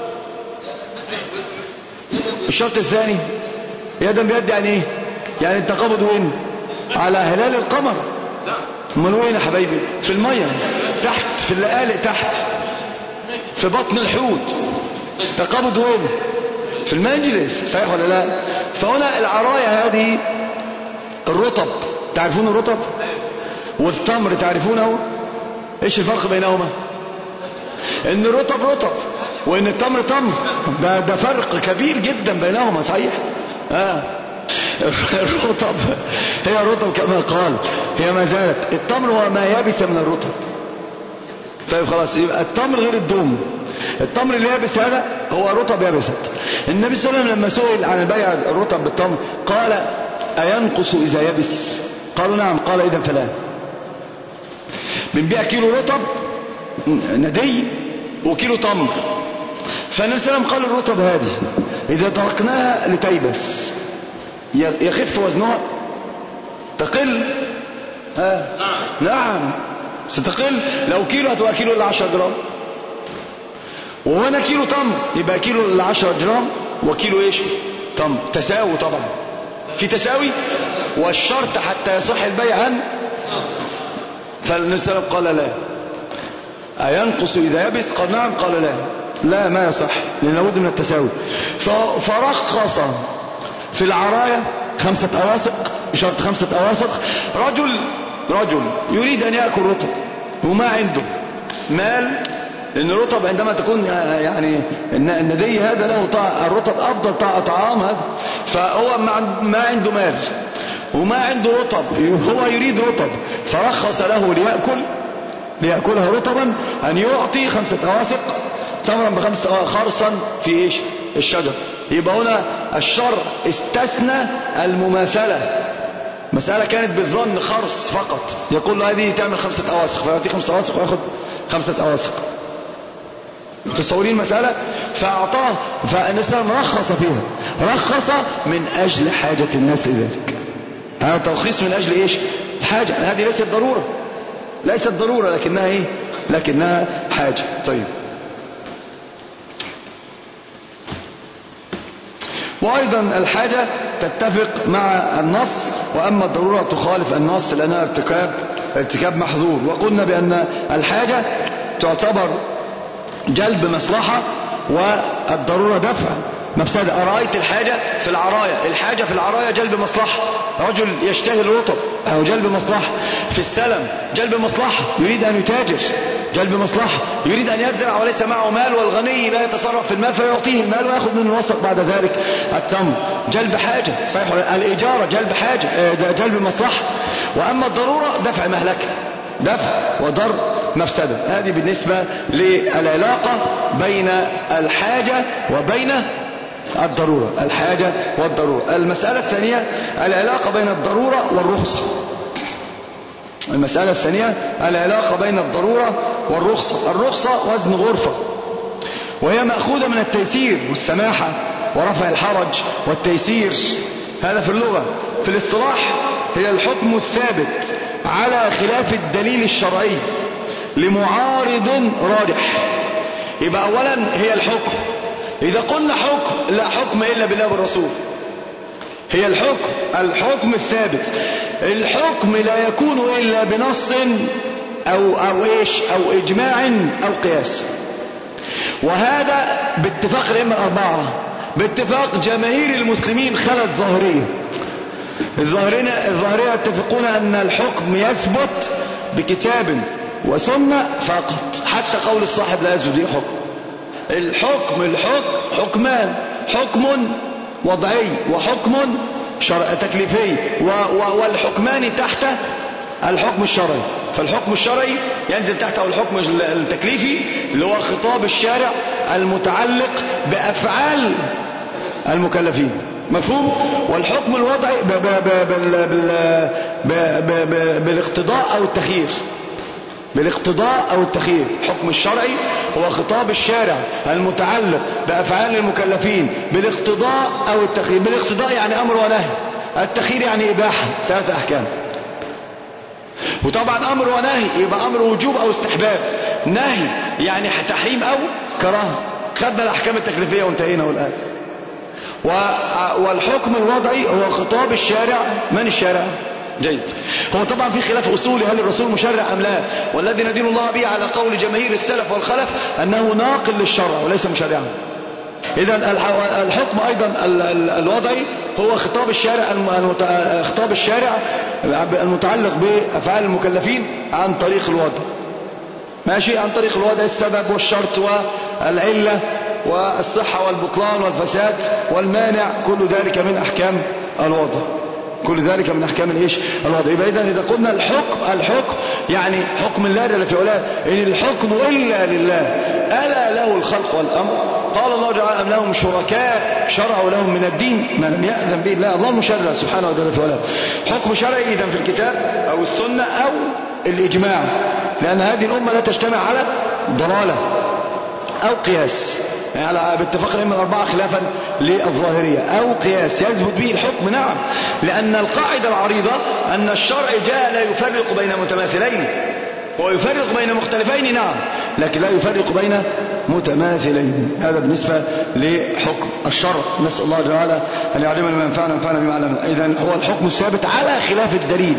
B: الشرط الثاني يدا بيد، يعني ايه؟ يعني التقابض وين؟ على هلال القمر. امال وين يا حبايبي؟ في المية تحت، في اللقالق تحت، في بطن الحوت. تقابض وين؟ في المجلس، صحيح ولا لا؟ فهنا العراية هذه الرطب، تعرفون الرطب والتمر تعرفونه؟ ايش الفرق بينهما؟ ان الرطب رطب وان التمر تمر، ده, ده فرق كبير جدا بينهما، صحيح؟ آه. الرطب هي الرطب كما قال، هي ما زالت. التمر هو ما يابس من الرطب. طيب خلاص، يبقى التمر غير الدوم. التمر اللي يابس هذا هو رطب يابست. النبي صلى الله عليه وسلم لما سئل عن بيع الرطب بالتمر قال: أينقص إذا يبس؟ قالوا: نعم. قال: إذا فلا. بنبيع كيلو رطب ندي وكيلو تمر، فالنبي صلى الله عليه وسلم قال: الرطب هذه إذا تركناها لتيبس يخف وزنها، تقل. ها؟ نعم ستقل. لو كيلو هتبقى كيلو إلا عشرة جرام، وهنا كيلو تمر يبقى كيلو إلا عشرة جرام وكيلو ايش؟ تمر. تساوي طبعا، في تساوي، والشرط حتى يصح البيع أن. فالنبي صلى الله عليه وسلم قال: لا. أينقص إذا يبس؟ قال: نعم. قال: لا لا ما يصح، لأن لابد من التساوي. فرخص في العراية خمسة أواسق، بشرط خمسة أواسق. رجل رجل يريد أن يأكل رطب وما عنده مال، لأن الرطب عندما تكون يعني الندي هذا له طاعة، الرطب أفضل طعام هذا، فهو ما عنده مال وما عنده رطب، هو يريد رطب، فرخص له ليأكل ليأكلها رطبا أن يعطي خمسة أواسق تمرا بخمسة خرصا في إيش؟ الشجر. يبقى هنا الشرع استثنى المماثلة. مسألة كانت بالظن خرص فقط، يقول له هذه تعمل خمسة أواسق، فيعطي خمسة أواسق ويأخذ خمسة أواسق. متصورين المسألة؟ فأعطاه، فالنسلم رخص فيها، رخص من أجل حاجة الناس لذلك. هذا ترخيص من أجل إيش؟ الحاجة. هذه ليست ضرورة، ليست ضرورة لكنها إيه؟ لكنها حاجة. طيب، وأيضا الحاجة تتفق مع النص، وأما الضرورة تخالف النص لأنها ارتكاب ارتكاب محظور. وقلنا بأن الحاجة تعتبر جلب مصلحة والضرورة دفع مفسدة. أرأيت الحاجة في العراية، الحاجة في العراية جلب مصلحة، رجل يشتهي الرطب أو جلب مصلحة. في السلم جلب مصلحة، يريد أن يتاجر جلب مصلحة. يريد أن يزرع وليس معه مال، والغني لا يتصرف في المال فيعطيه المال ويأخذ منه الوسط بعد ذلك التمر. جلب حاجة صحيح. الإجارة جلب حاجة، جلب مصلحة. وأما الضرورة دفع مهلكة، دفع وضر مفسدة. هذه بالنسبة للعلاقة بين الحاجة وبين الضرورة، الحاجة والضرورة. المسألة الثانية العلاقة بين الضرورة والرخصة. المسألة الثانية العلاقة بين الضرورة والرخصة. الرخصة وزن غرفة، وهي مأخوذة من التيسير والسماحة ورفع الحرج والتيسير. هذا في اللغة. في الاصطلاح هي الحكم الثابت على خلاف الدليل الشرعي لمعارض راجح. يبقى أولا هي الحكم. إذا قلنا حكم، لا حكم إلا بالله والرسول. هي الحكم، الحكم الثابت. الحكم لا يكون إلا بنص أو, أو إيش أو إجماع أو قياس. وهذا باتفاق الأئمة الأربعة، باتفاق جماهير المسلمين خلت ظاهرية. الظاهرية يتفقون أن الحكم يثبت بكتاب وسنة فقط، حتى قول الصاحب لا يثبت به حكم. الحكم الحكم حكمان، حكم وضعي وحكم شرع تكليفي، والحكمان تحت الحكم الشرعي. فالحكم الشرعي ينزل تحته الحكم التكليفي اللي هو خطاب الشارع المتعلق بأفعال المكلفين، مفهوم؟ والحكم الوضعي بالاقتضاء أو التخيير، بالاقتضاء أو التخيير. الحكم الشرعي هو خطاب الشارع المتعلق بأفعال المكلفين بالاقتضاء أو التخيير. بالاقتضاء يعني أمر ونهي، التخيير يعني إباحة، ثلاثة أحكام. وطبعا أمر ونهي يبقى أمر وجوب أو استحباب، نهي يعني تحريم أو كراهة. خدنا الأحكام التكليفية وانتهينا والآن. والحكم الوضعي هو خطاب الشارع. من الشارع؟ جيد. هو طبعا في خلاف أصولي، هل الرسول مشرع أم لا؟ والذي ندين الله به على قول جماهير السلف والخلف أنه ناقل للشرع وليس مشرعا. إذا الحكم أيضا الوضعي هو خطاب الشارع خطاب الشارع المتعلق بأفعال المكلفين عن طريق الوضع، ماشي، عن طريق الوضع، السبب والشرط والعلة والصحة والبطلان والفساد والمانع، كل ذلك من أحكام الوضع، كل ذلك من أحكام الإيش الوضع. يبقى إذن إذا قلنا الحكم، الحكم يعني حكم الله جل في علاه، إن الحكم إلا لله، ألا له الخلق والأمر. قال الله تعالى أم لهم شركاء شرعوا لهم من الدين ما لم يأذن به الله. الله مشرع سبحانه وتعالى في علاه. حكم شرعي إذن في الكتاب أو السنة أو الإجماع، لأن هذه الأمة لا تجتمع على ضلالة أو قياس، يعني باتفاق الأئمة الأربعة خلافا للظاهرية، أو قياس يثبت به الحكم. نعم، لأن القاعدة العريضة أن الشرع جاء لا يفرق بين متماثلين، هو يفرق بين مختلفين نعم، لكن لا يفرق بين متماثلين. هذا بالنسبة لحكم الشرع. نسأل الله تعالى أن يعلمنا ما ينفعنا وينفعنا بما علمنا. إذن هو الحكم الثابت على خلاف الدليل.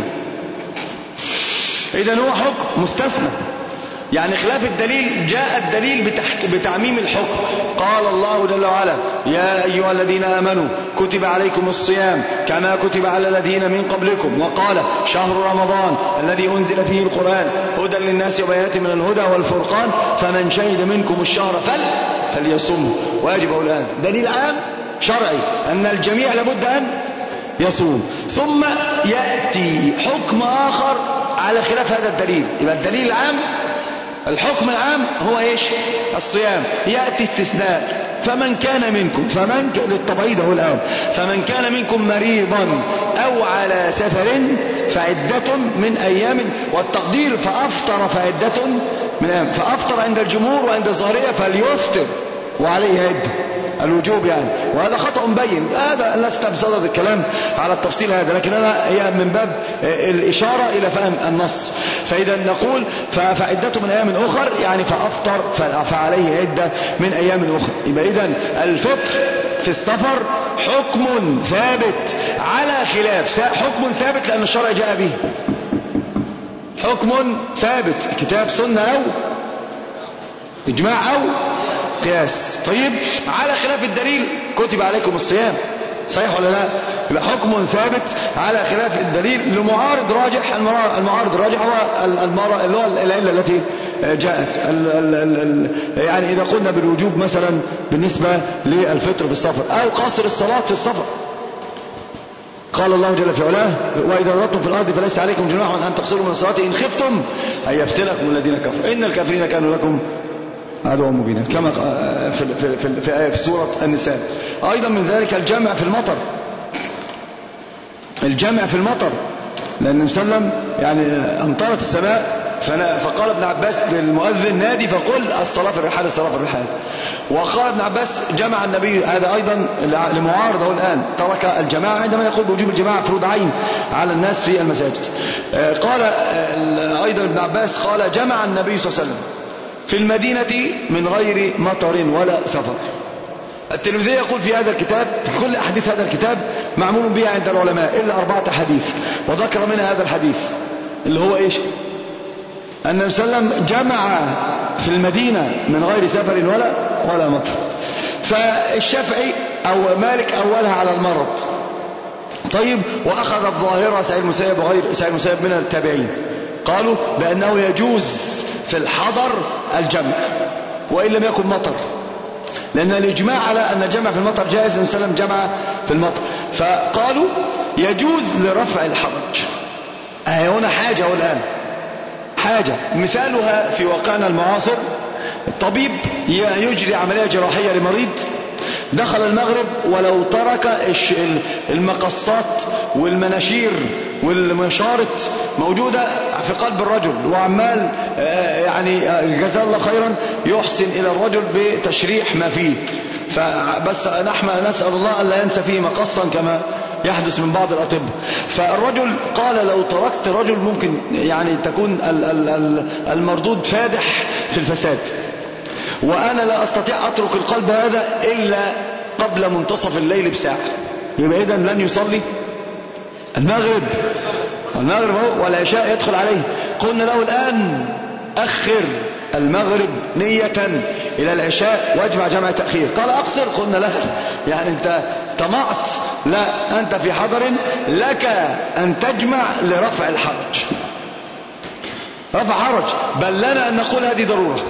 B: إذن هو حكم مستثنى، يعني خلاف الدليل. جاء الدليل بتعميم الحكم. قال الله جل وعلا يا أيها الذين آمنوا كتب عليكم الصيام كما كتب على الذين من قبلكم. وقال شهر رمضان الذي أنزل فيه القرآن هدى للناس وبيانات من الهدى والفرقان فمن شهد منكم الشهر فل فليصم. واجب الآن دليل عام شرعي أن الجميع لابد أن يصوم. ثم يأتي حكم آخر على خلاف هذا الدليل. يبقى الدليل العام الحكم العام هو ايش؟ الصيام. يأتي استثناء فمن كان منكم، فمن للتبعيد هو الآن، فمن كان منكم مريضا أو على سفر فعدة من أيام، والتقدير فأفطر فعدة من أيام. فأفطر عند الجمهور وعند الظاهرية فليفطر وعليه عدة الوجوب يعني، وهذا خطأ مبين. هذا لست بصدد الكلام على التفصيل هذا، لكن أنا هي من باب الإشارة إلى فهم النص. فإذا نقول فعدة من أيام أخر يعني فأفطر فعليه عدة من أيام أخر. يبقى إذن الفطر في السفر حكم ثابت على خلاف، حكم ثابت لأن الشرع جاء به، حكم ثابت كتاب سنة أو إجماع أو قياس. طيب على خلاف الدليل كتب عليكم الصيام صحيح ولا لا؟ يبقى حكم ثابت على خلاف الدليل لمعارض راجح. المعارض الراجح هو المرأة اللي هو العلة التي جاءت. ال ال ال ال يعني إذا قلنا بالوجوب مثلا بالنسبة للفطر في السفر أو قصر الصلاة في السفر، قال الله جل في علاه: وإذا ضربتم في الأرض فليس عليكم جناح أن تقصروا من الصلاة إن خفتم أن يفتنكم الذين كفروا إن الكافرين كانوا لكم عدوا مبينا، كما في في في, في آية في سورة النساء. أيضا من ذلك الجمع في المطر، الجمع في المطر، لأن النبي صلى الله عليه وسلم يعني أمطرت السماء فقال ابن عباس للمؤذن: نادي فقل الصلاة في الرحال الصلاة في الرحال. وقال ابن عباس: جمع النبي، هذا أيضا لمعارضه الآن، ترك الجماعة عندما يقول بوجوب الجماعة فروض عين على الناس في المساجد. قال أيضا ابن عباس قال: جمع النبي صلى الله عليه وسلم في المدينة من غير مطر ولا سفر. الترمذي يقول في هذا الكتاب: في كل أحاديث هذا الكتاب معمول بها عند العلماء إلا أربعة حديث، وذكر منها هذا الحديث اللي هو إيش؟ أن النبي صلى الله عليه وسلم جمع في المدينة من غير سفر ولا ولا مطر. فالشافعي أو مالك أولها على المرض. طيب، وأخذ الظاهرة سعيد المسيب وغير سعيد المسيب من التابعين، قالوا بأنه يجوز في الحضر الجمع وإن لم يكن مطر، لأن الإجماع على أن الجمع في المطر جائز. النبي صلى الله عليه وسلم جمع في المطر، فقالوا يجوز لرفع الحرج. هنا حاجة والآن حاجة مثالها في واقعنا المعاصر: الطبيب يجري عملية جراحية لمريض دخل المغرب ولو ترك المقصات والمناشير والمشارط موجودة في قلب الرجل، وعمال يعني جزاه الله خيرا يحسن إلى الرجل بتشريح ما فيه، فبس نحن نسأل الله ألا ينسى فيه مقصا كما يحدث من بعض الأطباء. فالرجل قال: لو تركت رجل ممكن يعني تكون المردود فادح في الفساد، وأنا لا أستطيع أترك القلب هذا إلا قبل منتصف الليل بساعة، يبقى إذن لن يصلي المغرب المغرب هو والعشاء يدخل عليه. قلنا له الآن أخر المغرب نية إلى العشاء واجمع جمع تأخير. قال: أقصر. قلنا له يعني أنت طمعت، لا، أنت في حضر لك أن تجمع لرفع الحرج، رفع حرج، بل لنا أن نقول هذه ضرورة،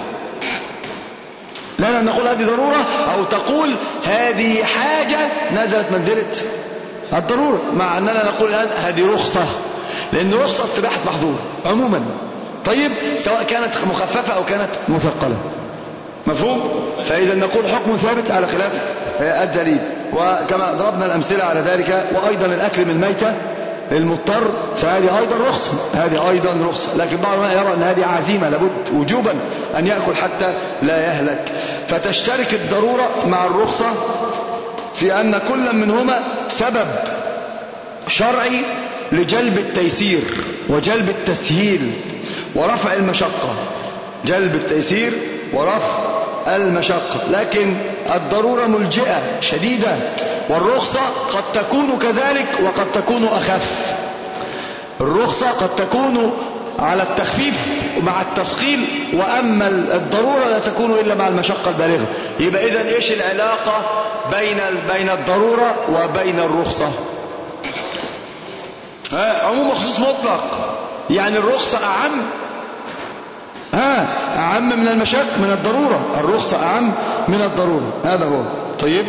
B: لنا أن نقول هذه ضرورة، أو تقول هذه حاجة نزلت منزلة الضرورة، مع أننا نقول الآن هذه رخصة، لأن رخصة استباحة محظور عموما. طيب، سواء كانت مخففة أو كانت مثقلة، مفهوم؟ فإذا نقول حكم ثابت على خلاف الدليل. وكما ضربنا الأمثلة على ذلك، وأيضا الأكل من الميتة المضطر فهذه أيضا رخصة، هذه أيضا رخصة، لكن بعض العلماء يرى أن هذه عزيمة، لابد وجوبا أن يأكل حتى لا يهلك. فتشترك الضرورة مع الرخصة في أن كل منهما سبب شرعي لجلب التيسير وجلب التسهيل ورفع المشقة، جلب التيسير ورفع المشقة. لكن الضرورة ملجئة شديدة، والرخصة قد تكون كذلك وقد تكون أخف. الرخصة قد تكون على التخفيف مع التثقيل، وأما الضرورة لا تكون إلا مع المشقة البالغة. يبقى إذن إيش العلاقة بين بين الضرورة وبين الرخصة؟ ها، عموم خصوص مطلق، يعني الرخصة أعم ها أعم من المشق من الضرورة، الرخصة أعم من الضرورة، هذا هو. طيب،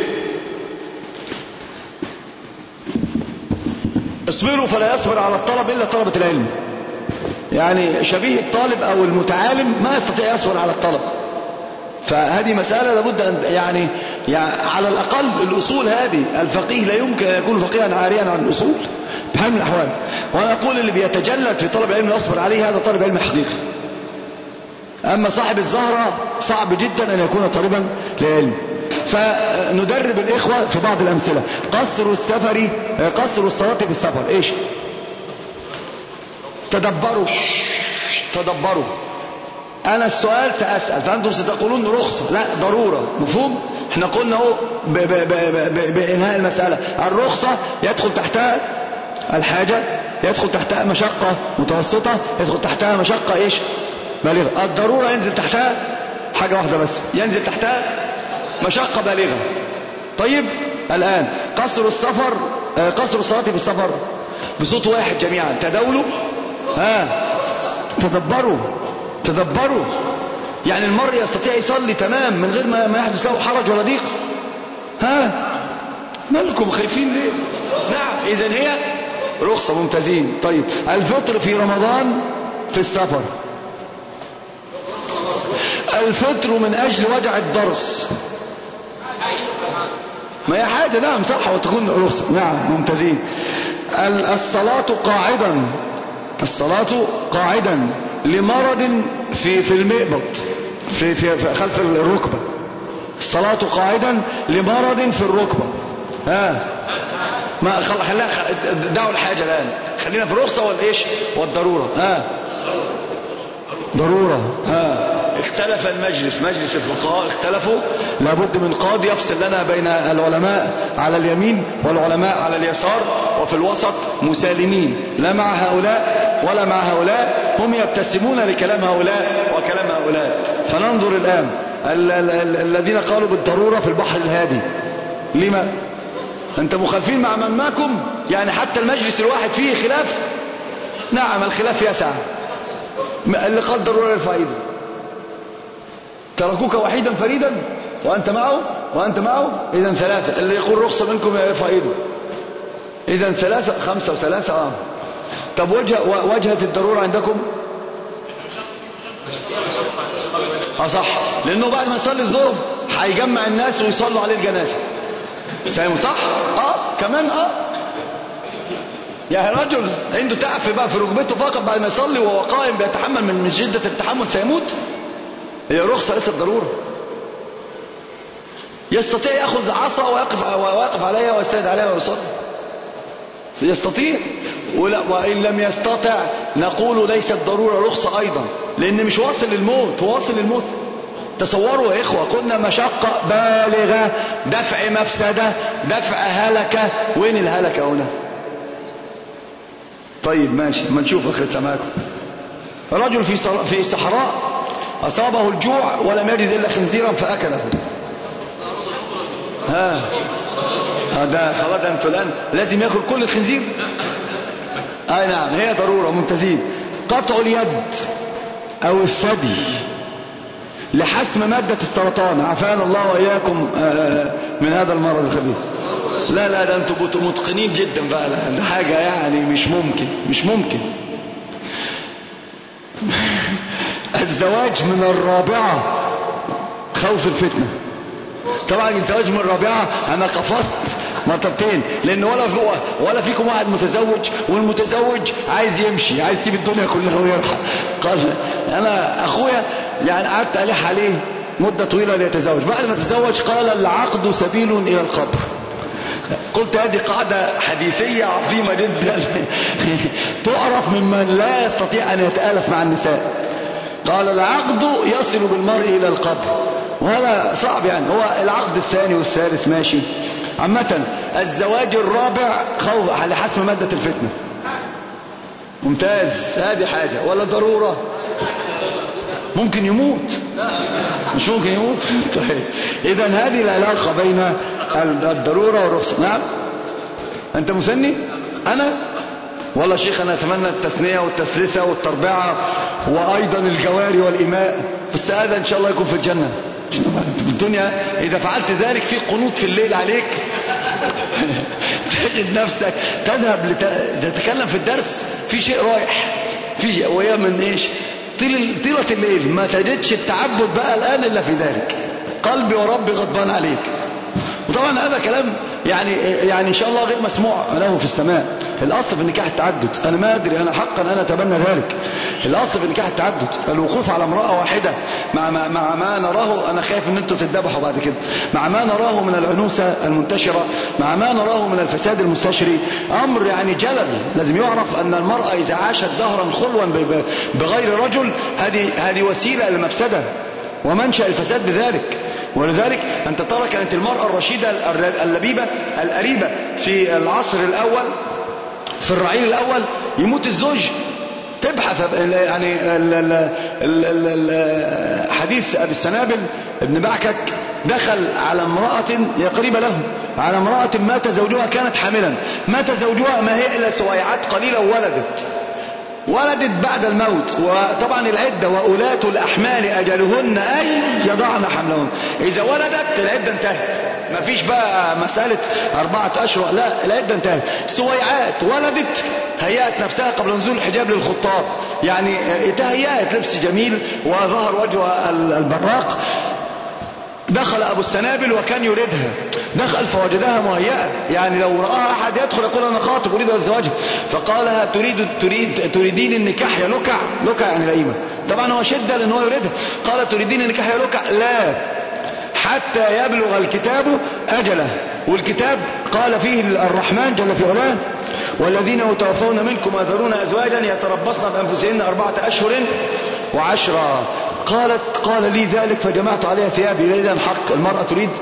B: اصبروا فلا يصبر على الطلب إلا طلبة العلم. يعني شبيه الطالب أو المتعالم ما يستطيع يصبر على الطلب، فهذه مسألة لابد أن يعني, يعني على الأقل الأصول هذه، الفقيه لا يمكن أن يكون فقيها عاريا عن الأصول بحال من الأحوال. وأنا أقول اللي بيتجلد في طلب العلم يصبر عليه هذا طالب علم حقيقي. أما صاحب الزهرة صعب جدا أن يكون طالبا للعلم. فندرب الإخوة في بعض الأمثلة. قصر السفر، قصر الصلاة في السفر إيش؟ تدبروا تدبروا أنا السؤال سأسأل فأنتم ستقولون رخصة، لا ضرورة، مفهوم؟ احنا قلنا اهو بإنهاء المسألة الرخصة يدخل تحتها الحاجة، يدخل تحتها مشقة متوسطة، يدخل تحتها مشقة ايش؟ بالغة. الضرورة ينزل تحتها حاجة واحدة بس، ينزل تحتها مشقة بالغة. طيب، الآن قصر السفر، قصر الصلاة في السفر بصوت واحد جميعا. تداولوا، ها تدبروا تدبروا. يعني المرء يستطيع يصلي تمام من غير ما يحدث له حرج ولا ضيق؟ ها مالكم خايفين ليه؟ نعم، إذن هي رخصة. ممتازين. طيب الفطر في رمضان في السفر، الفطر من أجل وجع الضرس، ما هي حاجة. نعم صح، وتكون رخصة. نعم ممتازين. الصلاة قاعدا، الصلاة قاعدا لمرض في في المئبط، في, في, في خلف الركبة. الصلاة قاعدا لمرض في الركبة. ها ما خلينا دعوا الحاجة الآن، خلينا في الرخصة والإيش والضرورة. ها ضرورة. ها اختلف المجلس، مجلس الفقهاء اختلفوا، لابد من قاضي يفصل لنا بين العلماء على اليمين والعلماء على اليسار، وفي الوسط مسالمين، لا مع هؤلاء ولا مع هؤلاء، هم يبتسمون لكلام هؤلاء وكلام هؤلاء. فننظر الآن ال ال ال الذين قالوا بالضرورة في البحر الهادي، لما؟ أنت مخالفين مع من معكم؟ يعني حتى المجلس الواحد فيه خلاف؟ نعم الخلاف يسع. اللي قال ضرورة للفائدة تركوك وحيدا فريدا وأنت معه وأنت معه، إذن ثلاثة. اللي يقول رخصة منكم يا فائدة، إذن ثلاثة، خمسة وثلاثة. آه طب وجه وجهة الضرورة عندكم؟ اه صح، لأنه بعد ما يصلي الظهر هيجمع الناس ويصلوا عليه الجنازة. سامو صح؟ اه كمان اه يعني رجل عنده تعب بقى في ركبته فقط بعد ما يصلي وهو قائم بيتحمل من شدة التحمل سيموت. هي رخصة ليست ضرورة. يستطيع يأخذ عصا ويقف ويقف عليها ويستند عليها ويصلي، يستطيع. وإن لم يستطع نقول ليست ضرورة، رخصة أيضا، لأن مش واصل للموت، واصل للموت. تصوروا يا إخوة، كنا مشقة بالغة، دفع مفسدة، دفع هلكة. وين الهلكة هنا؟ طيب ماشي، ما نشوف أخذت معكم. رجل في في صحراء أصابه الجوع ولم يجد إلا خنزيرا فأكله. ها هذا خلاص، أنتوا الآن لازم يأكل كل الخنزير. أي نعم هي ضرورة. ممتازين. قطع اليد أو الثدي لحسم مادة السرطان، عافانا الله وإياكم من هذا المرض الخبيث. لا لا ده أنتوا متقنين جدا بقى، ده حاجة يعني مش ممكن مش ممكن. الزواج من الرابعة خوف الفتنة. طبعا الزواج من الرابعة أنا قفزت مرتبتين، لأن ولا ولا فيكم واحد متزوج، والمتزوج عايز يمشي، عايز يسيب الدنيا كلها ويرحل. قال أنا أخويا يعني قعدت ألح عليه مدة طويلة ليتزوج، بعد ما تزوج قال العقد سبيل إلى القبر. قلت هذه قاعدة حديثية عظيمة جدا تعرف ممن لا يستطيع أن يتآلف مع النساء. قال العقد يصل بالمرء إلى القبر، وهذا صعب. يعني هو العقد الثاني والثالث ماشي. عامة الزواج الرابع خوف لحسم مادة الفتنة. ممتاز. هذه حاجة ولا ضرورة؟ ممكن يموت، مش ممكن يموت. طيب إذا هذه العلاقة بين الضرورة والرخصة. نعم أنت مثني؟ أنا والله شيخ أنا أتمنى التثنية والتثلثة والتربعة وأيضا الجواري والإماء، بس هذا إن شاء الله يكون في الجنة. في الدنيا إذا فعلت ذلك في قنوط في الليل عليك تجد نفسك تذهب لتتكلم في الدرس في شيء رايح في شيء، وهي من إيش؟ طيلة الليل ما تجدش التعبد بقى الآن إلا في ذلك. قلبي وربي غضبان عليك. وطبعا هذا كلام يعني يعني إن شاء الله غير مسموع له في السماء. الأصل في النكاح التعدد. أنا ما أدري، أنا حقا أنا أتبنى ذلك. الأصل في النكاح التعدد، الوقوف على امرأة واحدة مع ما, مع ما نراه. أنا خايف أن أنتوا تتذبحوا بعد كده. مع ما نراه من العنوسة المنتشرة، مع ما نراه من الفساد المستشري، أمر يعني جلل. لازم يعرف أن المرأة إذا عاشت دهرا خلوا بغير رجل هذه هذه وسيلة للمفسدة ومنشأ الفساد بذلك. ولذلك أنت ترى كانت المرأة الرشيدة اللبيبة القريبة في العصر الأول، في الرعيل الأول، يموت الزوج تبحث يعني ال ال ال ال حديث أبي السنابل ابن بعكك دخل على امرأة هي قريبة له على امرأة مات زوجها كانت حاملا، مات زوجها ما هي إلا سويعات قليلة وولدت ولدت بعد الموت. وطبعا العدة وأولاة الأحمال أجلهن أن يضعن حملهن، إذا ولدت العدة انتهت، ما فيش بقى مسألة أربعة أشهر، لا العدة انتهت. سويعات ولدت هيأت نفسها قبل نزول الحجاب للخطاب، يعني تهيأت لبس جميل وظهر وجه البراق. دخل أبو السنابل وكان يريدها، دخل فوجدها مهيئة، يعني لو رآها أحد يدخل يقول أنا خاطب أريد الزواج، فقالها تريد تريد تريدين النكاح يا لكع؟ لكع يعني لئيمة، طبعا هو شدة لأن هو يريدها. قال تريدين النكاح يا لكع؟ لا، حتى يبلغ الكتاب أجله. والكتاب قال فيه الرحمن جل في علاه والذين يتوفون منكم ويذرون أزواجا يتربصن بأنفسهن أربعة أشهر وعشرة. قالت قال لي ذلك فجمعت عليها ثيابي. إذا حق المرأة تريد،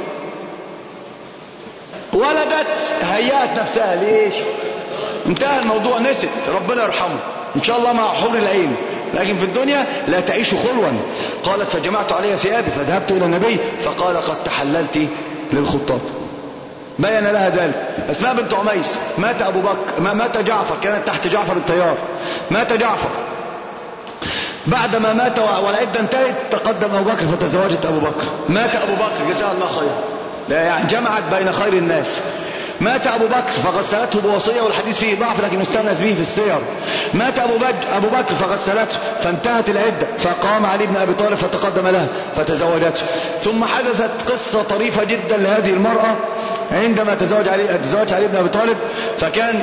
B: ولدت هيأت نفسها ليش؟ انتهى الموضوع، نسيت، ربنا يرحمه إن شاء الله مع حور العين، لكن في الدنيا لا تعيش خلوا. قالت فجمعت عليها ثيابي فذهبت إلى النبي فقال قد تحللت للخطاب، بين لها ذلك. أسماء بنت عميس مات أبو بكر، مات جعفر، كانت تحت جعفر الطيار، مات جعفر، بعدما مات والعدة انتهت تقدم أبو بكر فتزوجت أبو بكر. مات أبو بكر جزاه الله خيرا، لا يعني جمعت بين خير الناس. مات أبو بكر فغسلته بوصية، والحديث فيه ضعف لكن يستأنس به في السير. مات أبو بكر, أبو بكر فغسلته فانتهت العدة، فقام علي بن أبي طالب فتقدم لها فتزوجته. ثم حدثت قصة طريفة جدا لهذه المرأة عندما تزوج علي, تزوج علي بن أبي طالب، فكان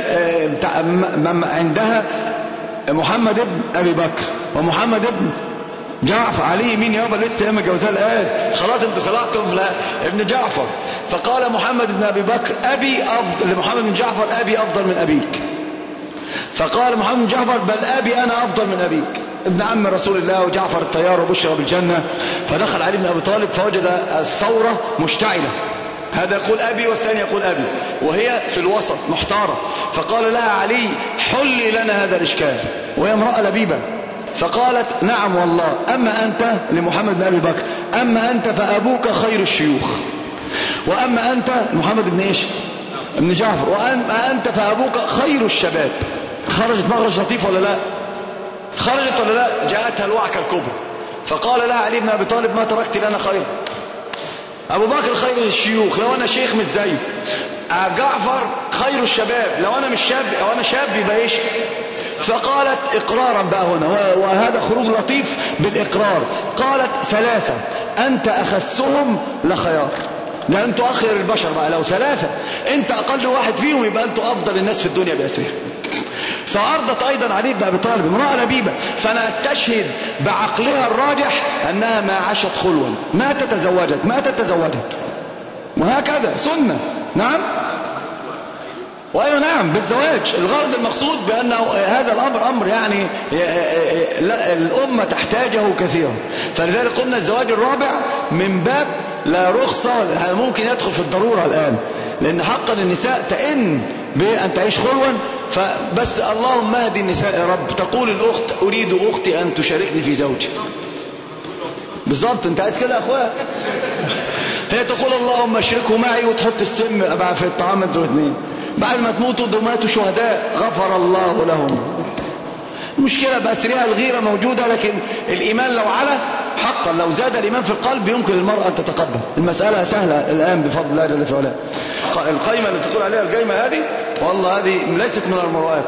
B: عندها محمد بن أبي بكر ومحمد بن جعفر. علي مين يابا لسه ياما جوزها الآن، خلاص انتوا طلعتم لا ابن جعفر. فقال محمد بن أبي بكر أبي أفضل لمحمد بن جعفر أبي أفضل من أبيك. فقال محمد بن جعفر بل أبي أنا أفضل من أبيك، ابن عم رسول الله وجعفر الطيار وبشر بالجنة. فدخل علي بن أبي طالب فوجد الثورة مشتعلة، هذا يقول أبي والثاني يقول أبي، وهي في الوسط محتارة. فقال لها علي حلي لنا هذا الإشكال، وهي امرأة لبيبة. فقالت نعم والله، أما أنت لمحمد بن أبي بكر، أما أنت فأبوك خير الشيوخ، وأما أنت محمد بن إيش ابن جعفر، وأما أنت فأبوك خير الشباب. خرجت مخرج لطيف ولا لا؟ خرجت ولا لا؟ جاءتها الوعكة الكبرى. فقال لها علي بن أبي طالب ما تركت لنا خير، أبو بكر خير الشيوخ لو أنا شيخ مش زيه، جعفر خير الشباب لو أنا مش شاب أو أنا شاب يبقى إيش. فقالت إقرارا بقى هنا، وهذا خروج لطيف بالإقرار. قالت ثلاثة أنت أخسهم لخيار، لا أنتوا أخير البشر بقى، لو ثلاثة أنت أقل واحد فيهم يبقى أنتوا أفضل الناس في الدنيا بأسرها. فعرضت أيضا علي بن أبي طالب امرأة لبيبة، فأنا أستشهد بعقلها الراجح أنها ما عاشت خلوا، ما تتزوجت ما تتزوجت وهكذا سنة. نعم وأيوة نعم بالزواج. الغرض المقصود بأنه هذا الأمر أمر يعني الأمة تحتاجه كثيرا، فلذلك قلنا الزواج الرابع من باب لا رخصة، ممكن يدخل في الضرورة الآن، لأن حقا النساء تئن بأن تعيش خلوا. فبس اللهم اهدي النساء يا رب. تقول الأخت أريد أختي أن تشاركني في زوجي، بالضبط انت عايز كده يا أخويا. هي تقول اللهم اشركه معي وتحط السم في الطعام انتوا الاثنين، بعد ما تموتوا دول ماتوا شهداء غفر الله لهم. المشكلة بأسرها الغيرة موجودة، لكن الإيمان لو على حقا لو زاد الإيمان في القلب يمكن المرأة أن تتقبل. المسألة سهلة الآن بفضل الله جل في علاه. القيمة اللي تقول عليها القيمة هذه والله هذه ليست من المروءات.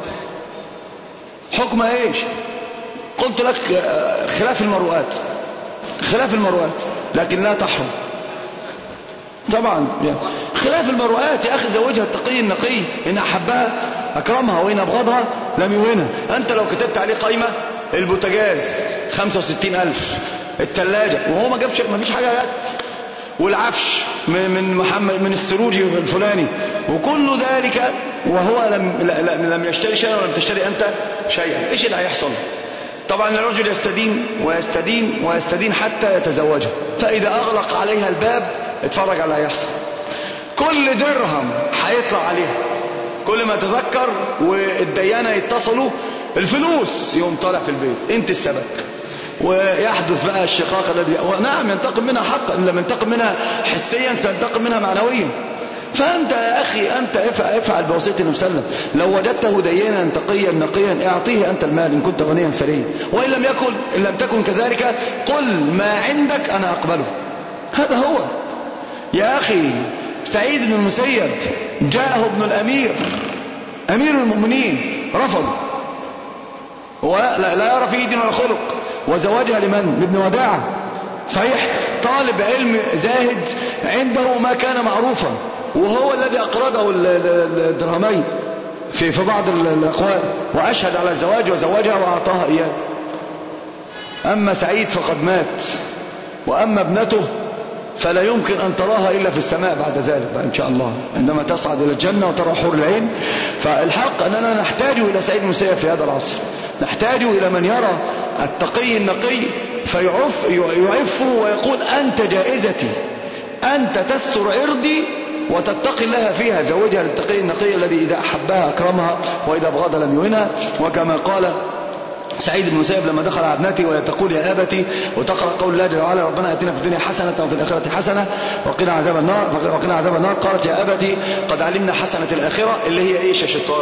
B: حكمها ايش؟ قلت لك خلاف المروءات، خلاف المروءات لكن لا تحرم طبعا. يعني خلاف المروءات يا أخي، زوجها التقي النقي، إن أحبها أكرمها وإن أبغضها لم يهنها. أنت لو كتبت عليه قيمة البوتاجاز خمسة وستين ألف، الثلاجة وهو ما جابش ما فيش حاجة جت، والعفش من محمد من السروجي الفلاني وكل ذلك، وهو لم لم يشتري شيئا ولم تشتري أنت شيئا، إيش اللي هيحصل؟ طبعا الرجل يستدين ويستدين ويستدين حتى يتزوجها، فإذا أغلق عليها الباب اتفرج على اللي هيحصل. كل درهم هيطلع عليها، كل ما تذكر والديانة يتصلوا الفلوس يوم طالع في البيت انت السبب، ويحدث بقى الشقاق الذي نعم ينتقم منها حقا، لما ينتقم منها حسيا سينتقم منها معنويا. فأنت يا أخي أنت افعل بوصية النبي صلى الله عليه وسلم. لو وجدته دينا تقيا نقيا اعطيه أنت المال إن كنت غنيا ثريا، وإن لم يكن إن لم تكن كذلك قل ما عندك أنا أقبله. هذا هو يا أخي. سعيد بن المسيب جاءه ابن الأمير أمير المؤمنين رفض ولا لا يرى فيه دين ولا خلق، وزواجها لمن؟ لابن وداعة. صحيح طالب علم زاهد عنده ما كان معروفا، وهو الذي أقرضه الدرهمين في في بعض الأقوال، وأشهد على الزواج وزواجها وأعطاها إياه. أما سعيد فقد مات، وأما ابنته فلا يمكن أن تراها إلا في السماء بعد ذلك إن شاء الله، عندما تصعد إلى الجنة وترى حور العين. فالحق أننا نحتاج إلى سعيد بن المسيب في هذا العصر، نحتاج إلى من يرى التقي النقي فيعف يعف ويقول أنت جائزتي، أنت تستر عرضي وتتقي الله فيها. زوجها للتقي النقي الذي إذا أحبها أكرمها وإذا أبغضها لم يهنها. وكما قال سعيد بن المسيب لما دخل على ابنته وهي تقول يا أبتي، وتقرأ قول الله جل وعلا ربنا آتنا في الدنيا حسنة وفي الآخرة حسنة وقنا عذاب النار وقنا عذاب النار، قالت يا أبتي قد علمنا حسنة الآخرة اللي هي إيش يا شطار؟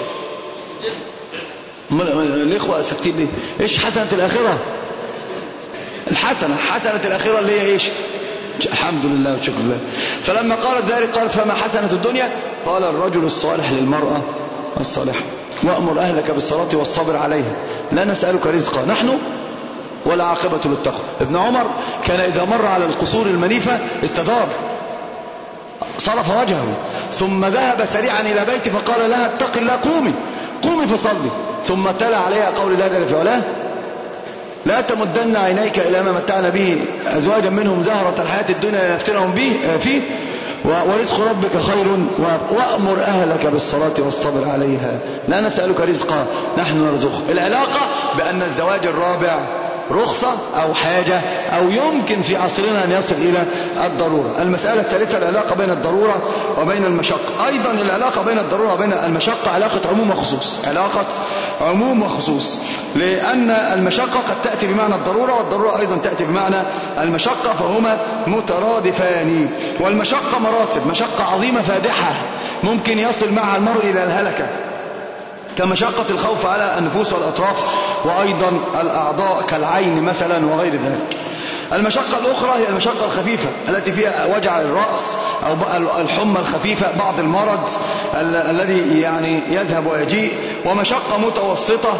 B: الإخوة ساكتين ليه؟ إيش حسنة الآخرة؟ الحسنة حسنة الآخرة اللي هي إيش؟ الحمد لله وشكر الله. فلما قالت ذلك قالت فما حسنة الدنيا؟ قال الرجل الصالح للمرأة الصالحة وأمر أهلك بالصلاة والصبر عليها لا نسألك رزقا نحن ولا عاقبة للتقوى. ابن عمر كان إذا مر على القصور المنيفة استدار صرف وجهه ثم ذهب سريعا إلى بيته فقال لها اتق الله قومي قومي فصلي، ثم تلا عليها قول الله جل وعلا لا تمدن عينيك إلى ما متعنا به أزواجا منهم زهرة الحياة الدنيا لنفتنهم به فيه ورزق ربك خير وأمر أهلك بالصلاة واصطبر عليها لا نسألك رزقا نحن نرزقك. العلاقة بأن الزواج الرابع رخصة أو حاجة أو يمكن في عصرنا أن يصل إلى الضرورة. المسألة الثالثة العلاقة بين الضرورة وبين المشقة. أيضا العلاقة بين الضرورة وبين المشقة علاقة عموم وخصوص، علاقة عموم وخصوص، لأن المشقة قد تأتي بمعنى الضرورة والضرورة أيضا تأتي بمعنى المشقة، فهما مترادفان. والمشقة مراتب، مشقة عظيمة فادحة ممكن يصل معها المرء إلى الهلكة كمشقة الخوف على النفوس والأطراف وأيضا الأعضاء كالعين مثلا وغير ذلك. المشقة الأخرى هي المشقة الخفيفة التي فيها وجع الرأس أو الحمى الخفيفة بعض المرض الذي يعني يذهب ويجيء، ومشقة متوسطة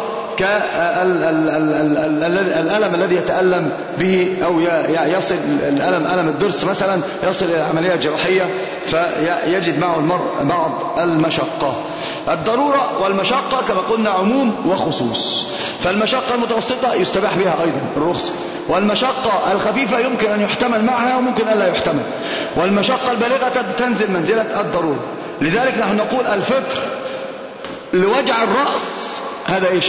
B: كالألم الذي يتألم به أو يصل الألم ألم الضرس مثلا يصل إلى عملية جراحية فيجد معه المرء بعض المشقة. الضرورة والمشقة كما قلنا عموم وخصوص، فالمشقة المتوسطة يستباح بها أيضا الرخصة، والمشقة الخفيفة يمكن أن يحتمل معها وممكن أن لا يحتمل، والمشقة البالغة تنزل منزلة الضرورة. لذلك نحن نقول الفطر لوجع الرأس هذا إيش؟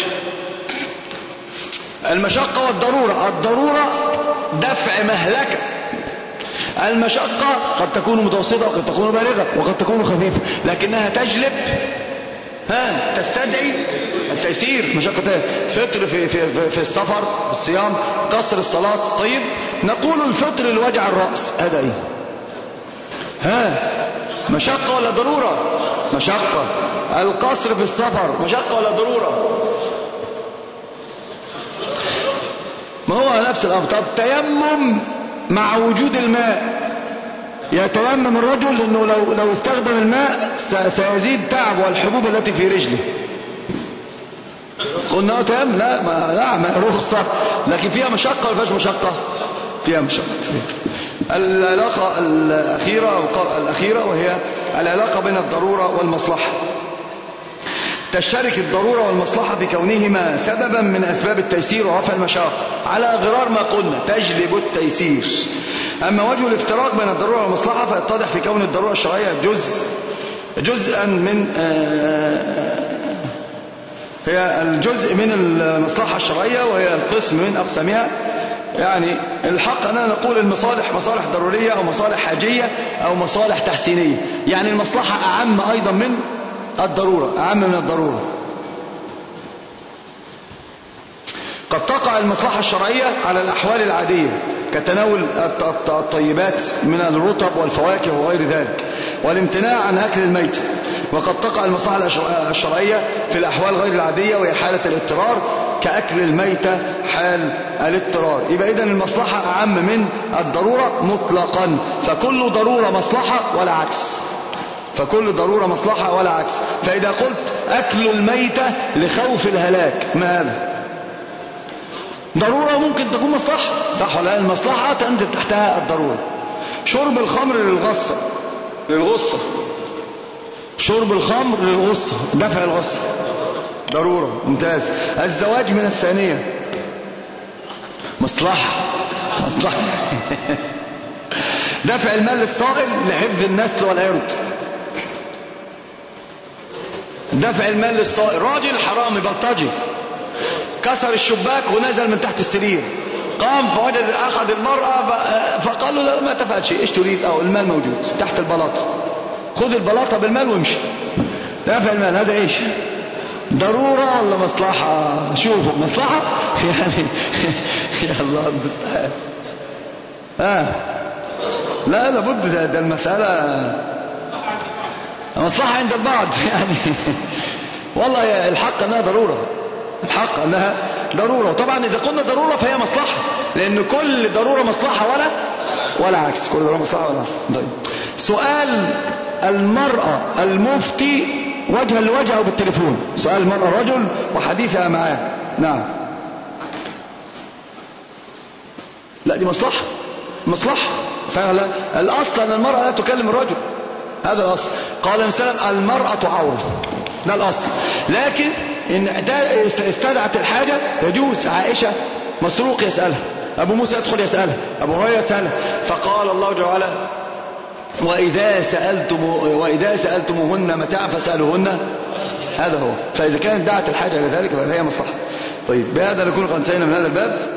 B: المشقة والضرورة. الضرورة دفع مهلكة، المشقة قد تكون متوسطة وقد تكون بالغة وقد تكون خفيفة لكنها تجلب ها تستدعي التيسير. مشقة فطر في, في, في السفر الصيام قصر الصلاة. طيب نقول الفطر لوجع الرأس هذا ايه؟ ها مشقة ولا ضرورة؟ مشقة. القصر في السفر مشقة ولا ضرورة؟ ما هو نفس الأمر. طب تيمم مع وجود الماء، يتيمم الرجل لأنه لو, لو استخدم الماء سيزيد تعب والحبوب التي في رجله. قلنا تيمم لا ما لا ما رخصة لكن فيها مشقة ولا فيهاش مشقة؟ فيها مشقة. العلاقة الأخيرة الأخيرة وهي العلاقة بين الضرورة والمصلحة. تشترك الضرورة والمصلحة في كونهما سببا من أسباب التيسير ورفع المشاق على غرار ما قلنا تجلب التيسير. أما وجه الافتراق بين الضرورة والمصلحة فيتضح في كون الضرورة الشرعية جزء جزءا من هي الجزء من المصلحة الشرعية وهي القسم من أقسامها. يعني الحق أننا نقول المصالح مصالح ضرورية أو مصالح حاجية أو مصالح تحسينية، يعني المصلحة أعم أيضا من الضرورة، أعم من الضرورة. قد تقع المصلحة الشرعية على الأحوال العادية كتناول الطيبات من الرطب والفواكه وغير ذلك، والامتناع عن أكل الميت. وقد تقع المصلحة الشرعية في الأحوال غير العادية وهي حالة الاضطرار كأكل الميتة حال الاضطرار. يبقى إذن المصلحة أعم من الضرورة مطلقا، فكل ضرورة مصلحة ولا عكس، فكل ضرورة مصلحة ولا عكس. فإذا قلت أكل الميتة لخوف الهلاك، ما هذا؟ ضرورة ممكن تكون مصلحة، صح ولا لا؟ المصلحة تنزل تحتها الضرورة. شرب الخمر للغصة للغصة شرب الخمر للغصة، دفع الغصة، ضرورة، ممتاز. الزواج من الثانية، مصلحة، مصلحة. دفع المال للصائل لحفظ النسل والعرض، دفع المال للصائل. راجل حرامي بلطجي كسر الشباك ونزل من تحت السرير، قام فوجد أخذ المرأة فقال له لا ما تفعل شيء، ايش تريد؟ أو المال موجود تحت البلاطة، خذ البلاطة بالمال وامشي. دفع المال هذا ايش؟ ضرورة ولا مصلحة؟ شوفوا مصلحة يعني يا الله المستعان. ها لا لابد ده, ده المسألة مصلحة عند البعض يعني والله الحق انها ضرورة، الحق انها ضرورة. وطبعا اذا قلنا ضرورة فهي مصلحة، لان كل ضرورة مصلحة ولا ولا عكس، كل ضرورة مصلحة ولا عكس. طيب سؤال المرأة المفتي وجها لوجه بالتليفون، سؤال المرأة الرجل وحديثها معاه، نعم لا دي مصلحة، مصلحة صحيح لا؟ الاصل ان المرأة لا تكلم الرجل، هذا الاصل. قال المسلم المرأة عورة، ده الاصل. لكن ان استدعت الحاجة يجوز. عائشة مسروق يسألها، ابو موسى يدخل يسألها، ابو هريرة يسألها، فقال الله جل وعلا وإذا سألتم وإذا سألتموهن متاعا فاسألوهن، هذا هو. فإذا كانت دعت الحاجة لذلك فهي مصلحة. طيب بهذا نكون قد انتهينا من هذا الباب.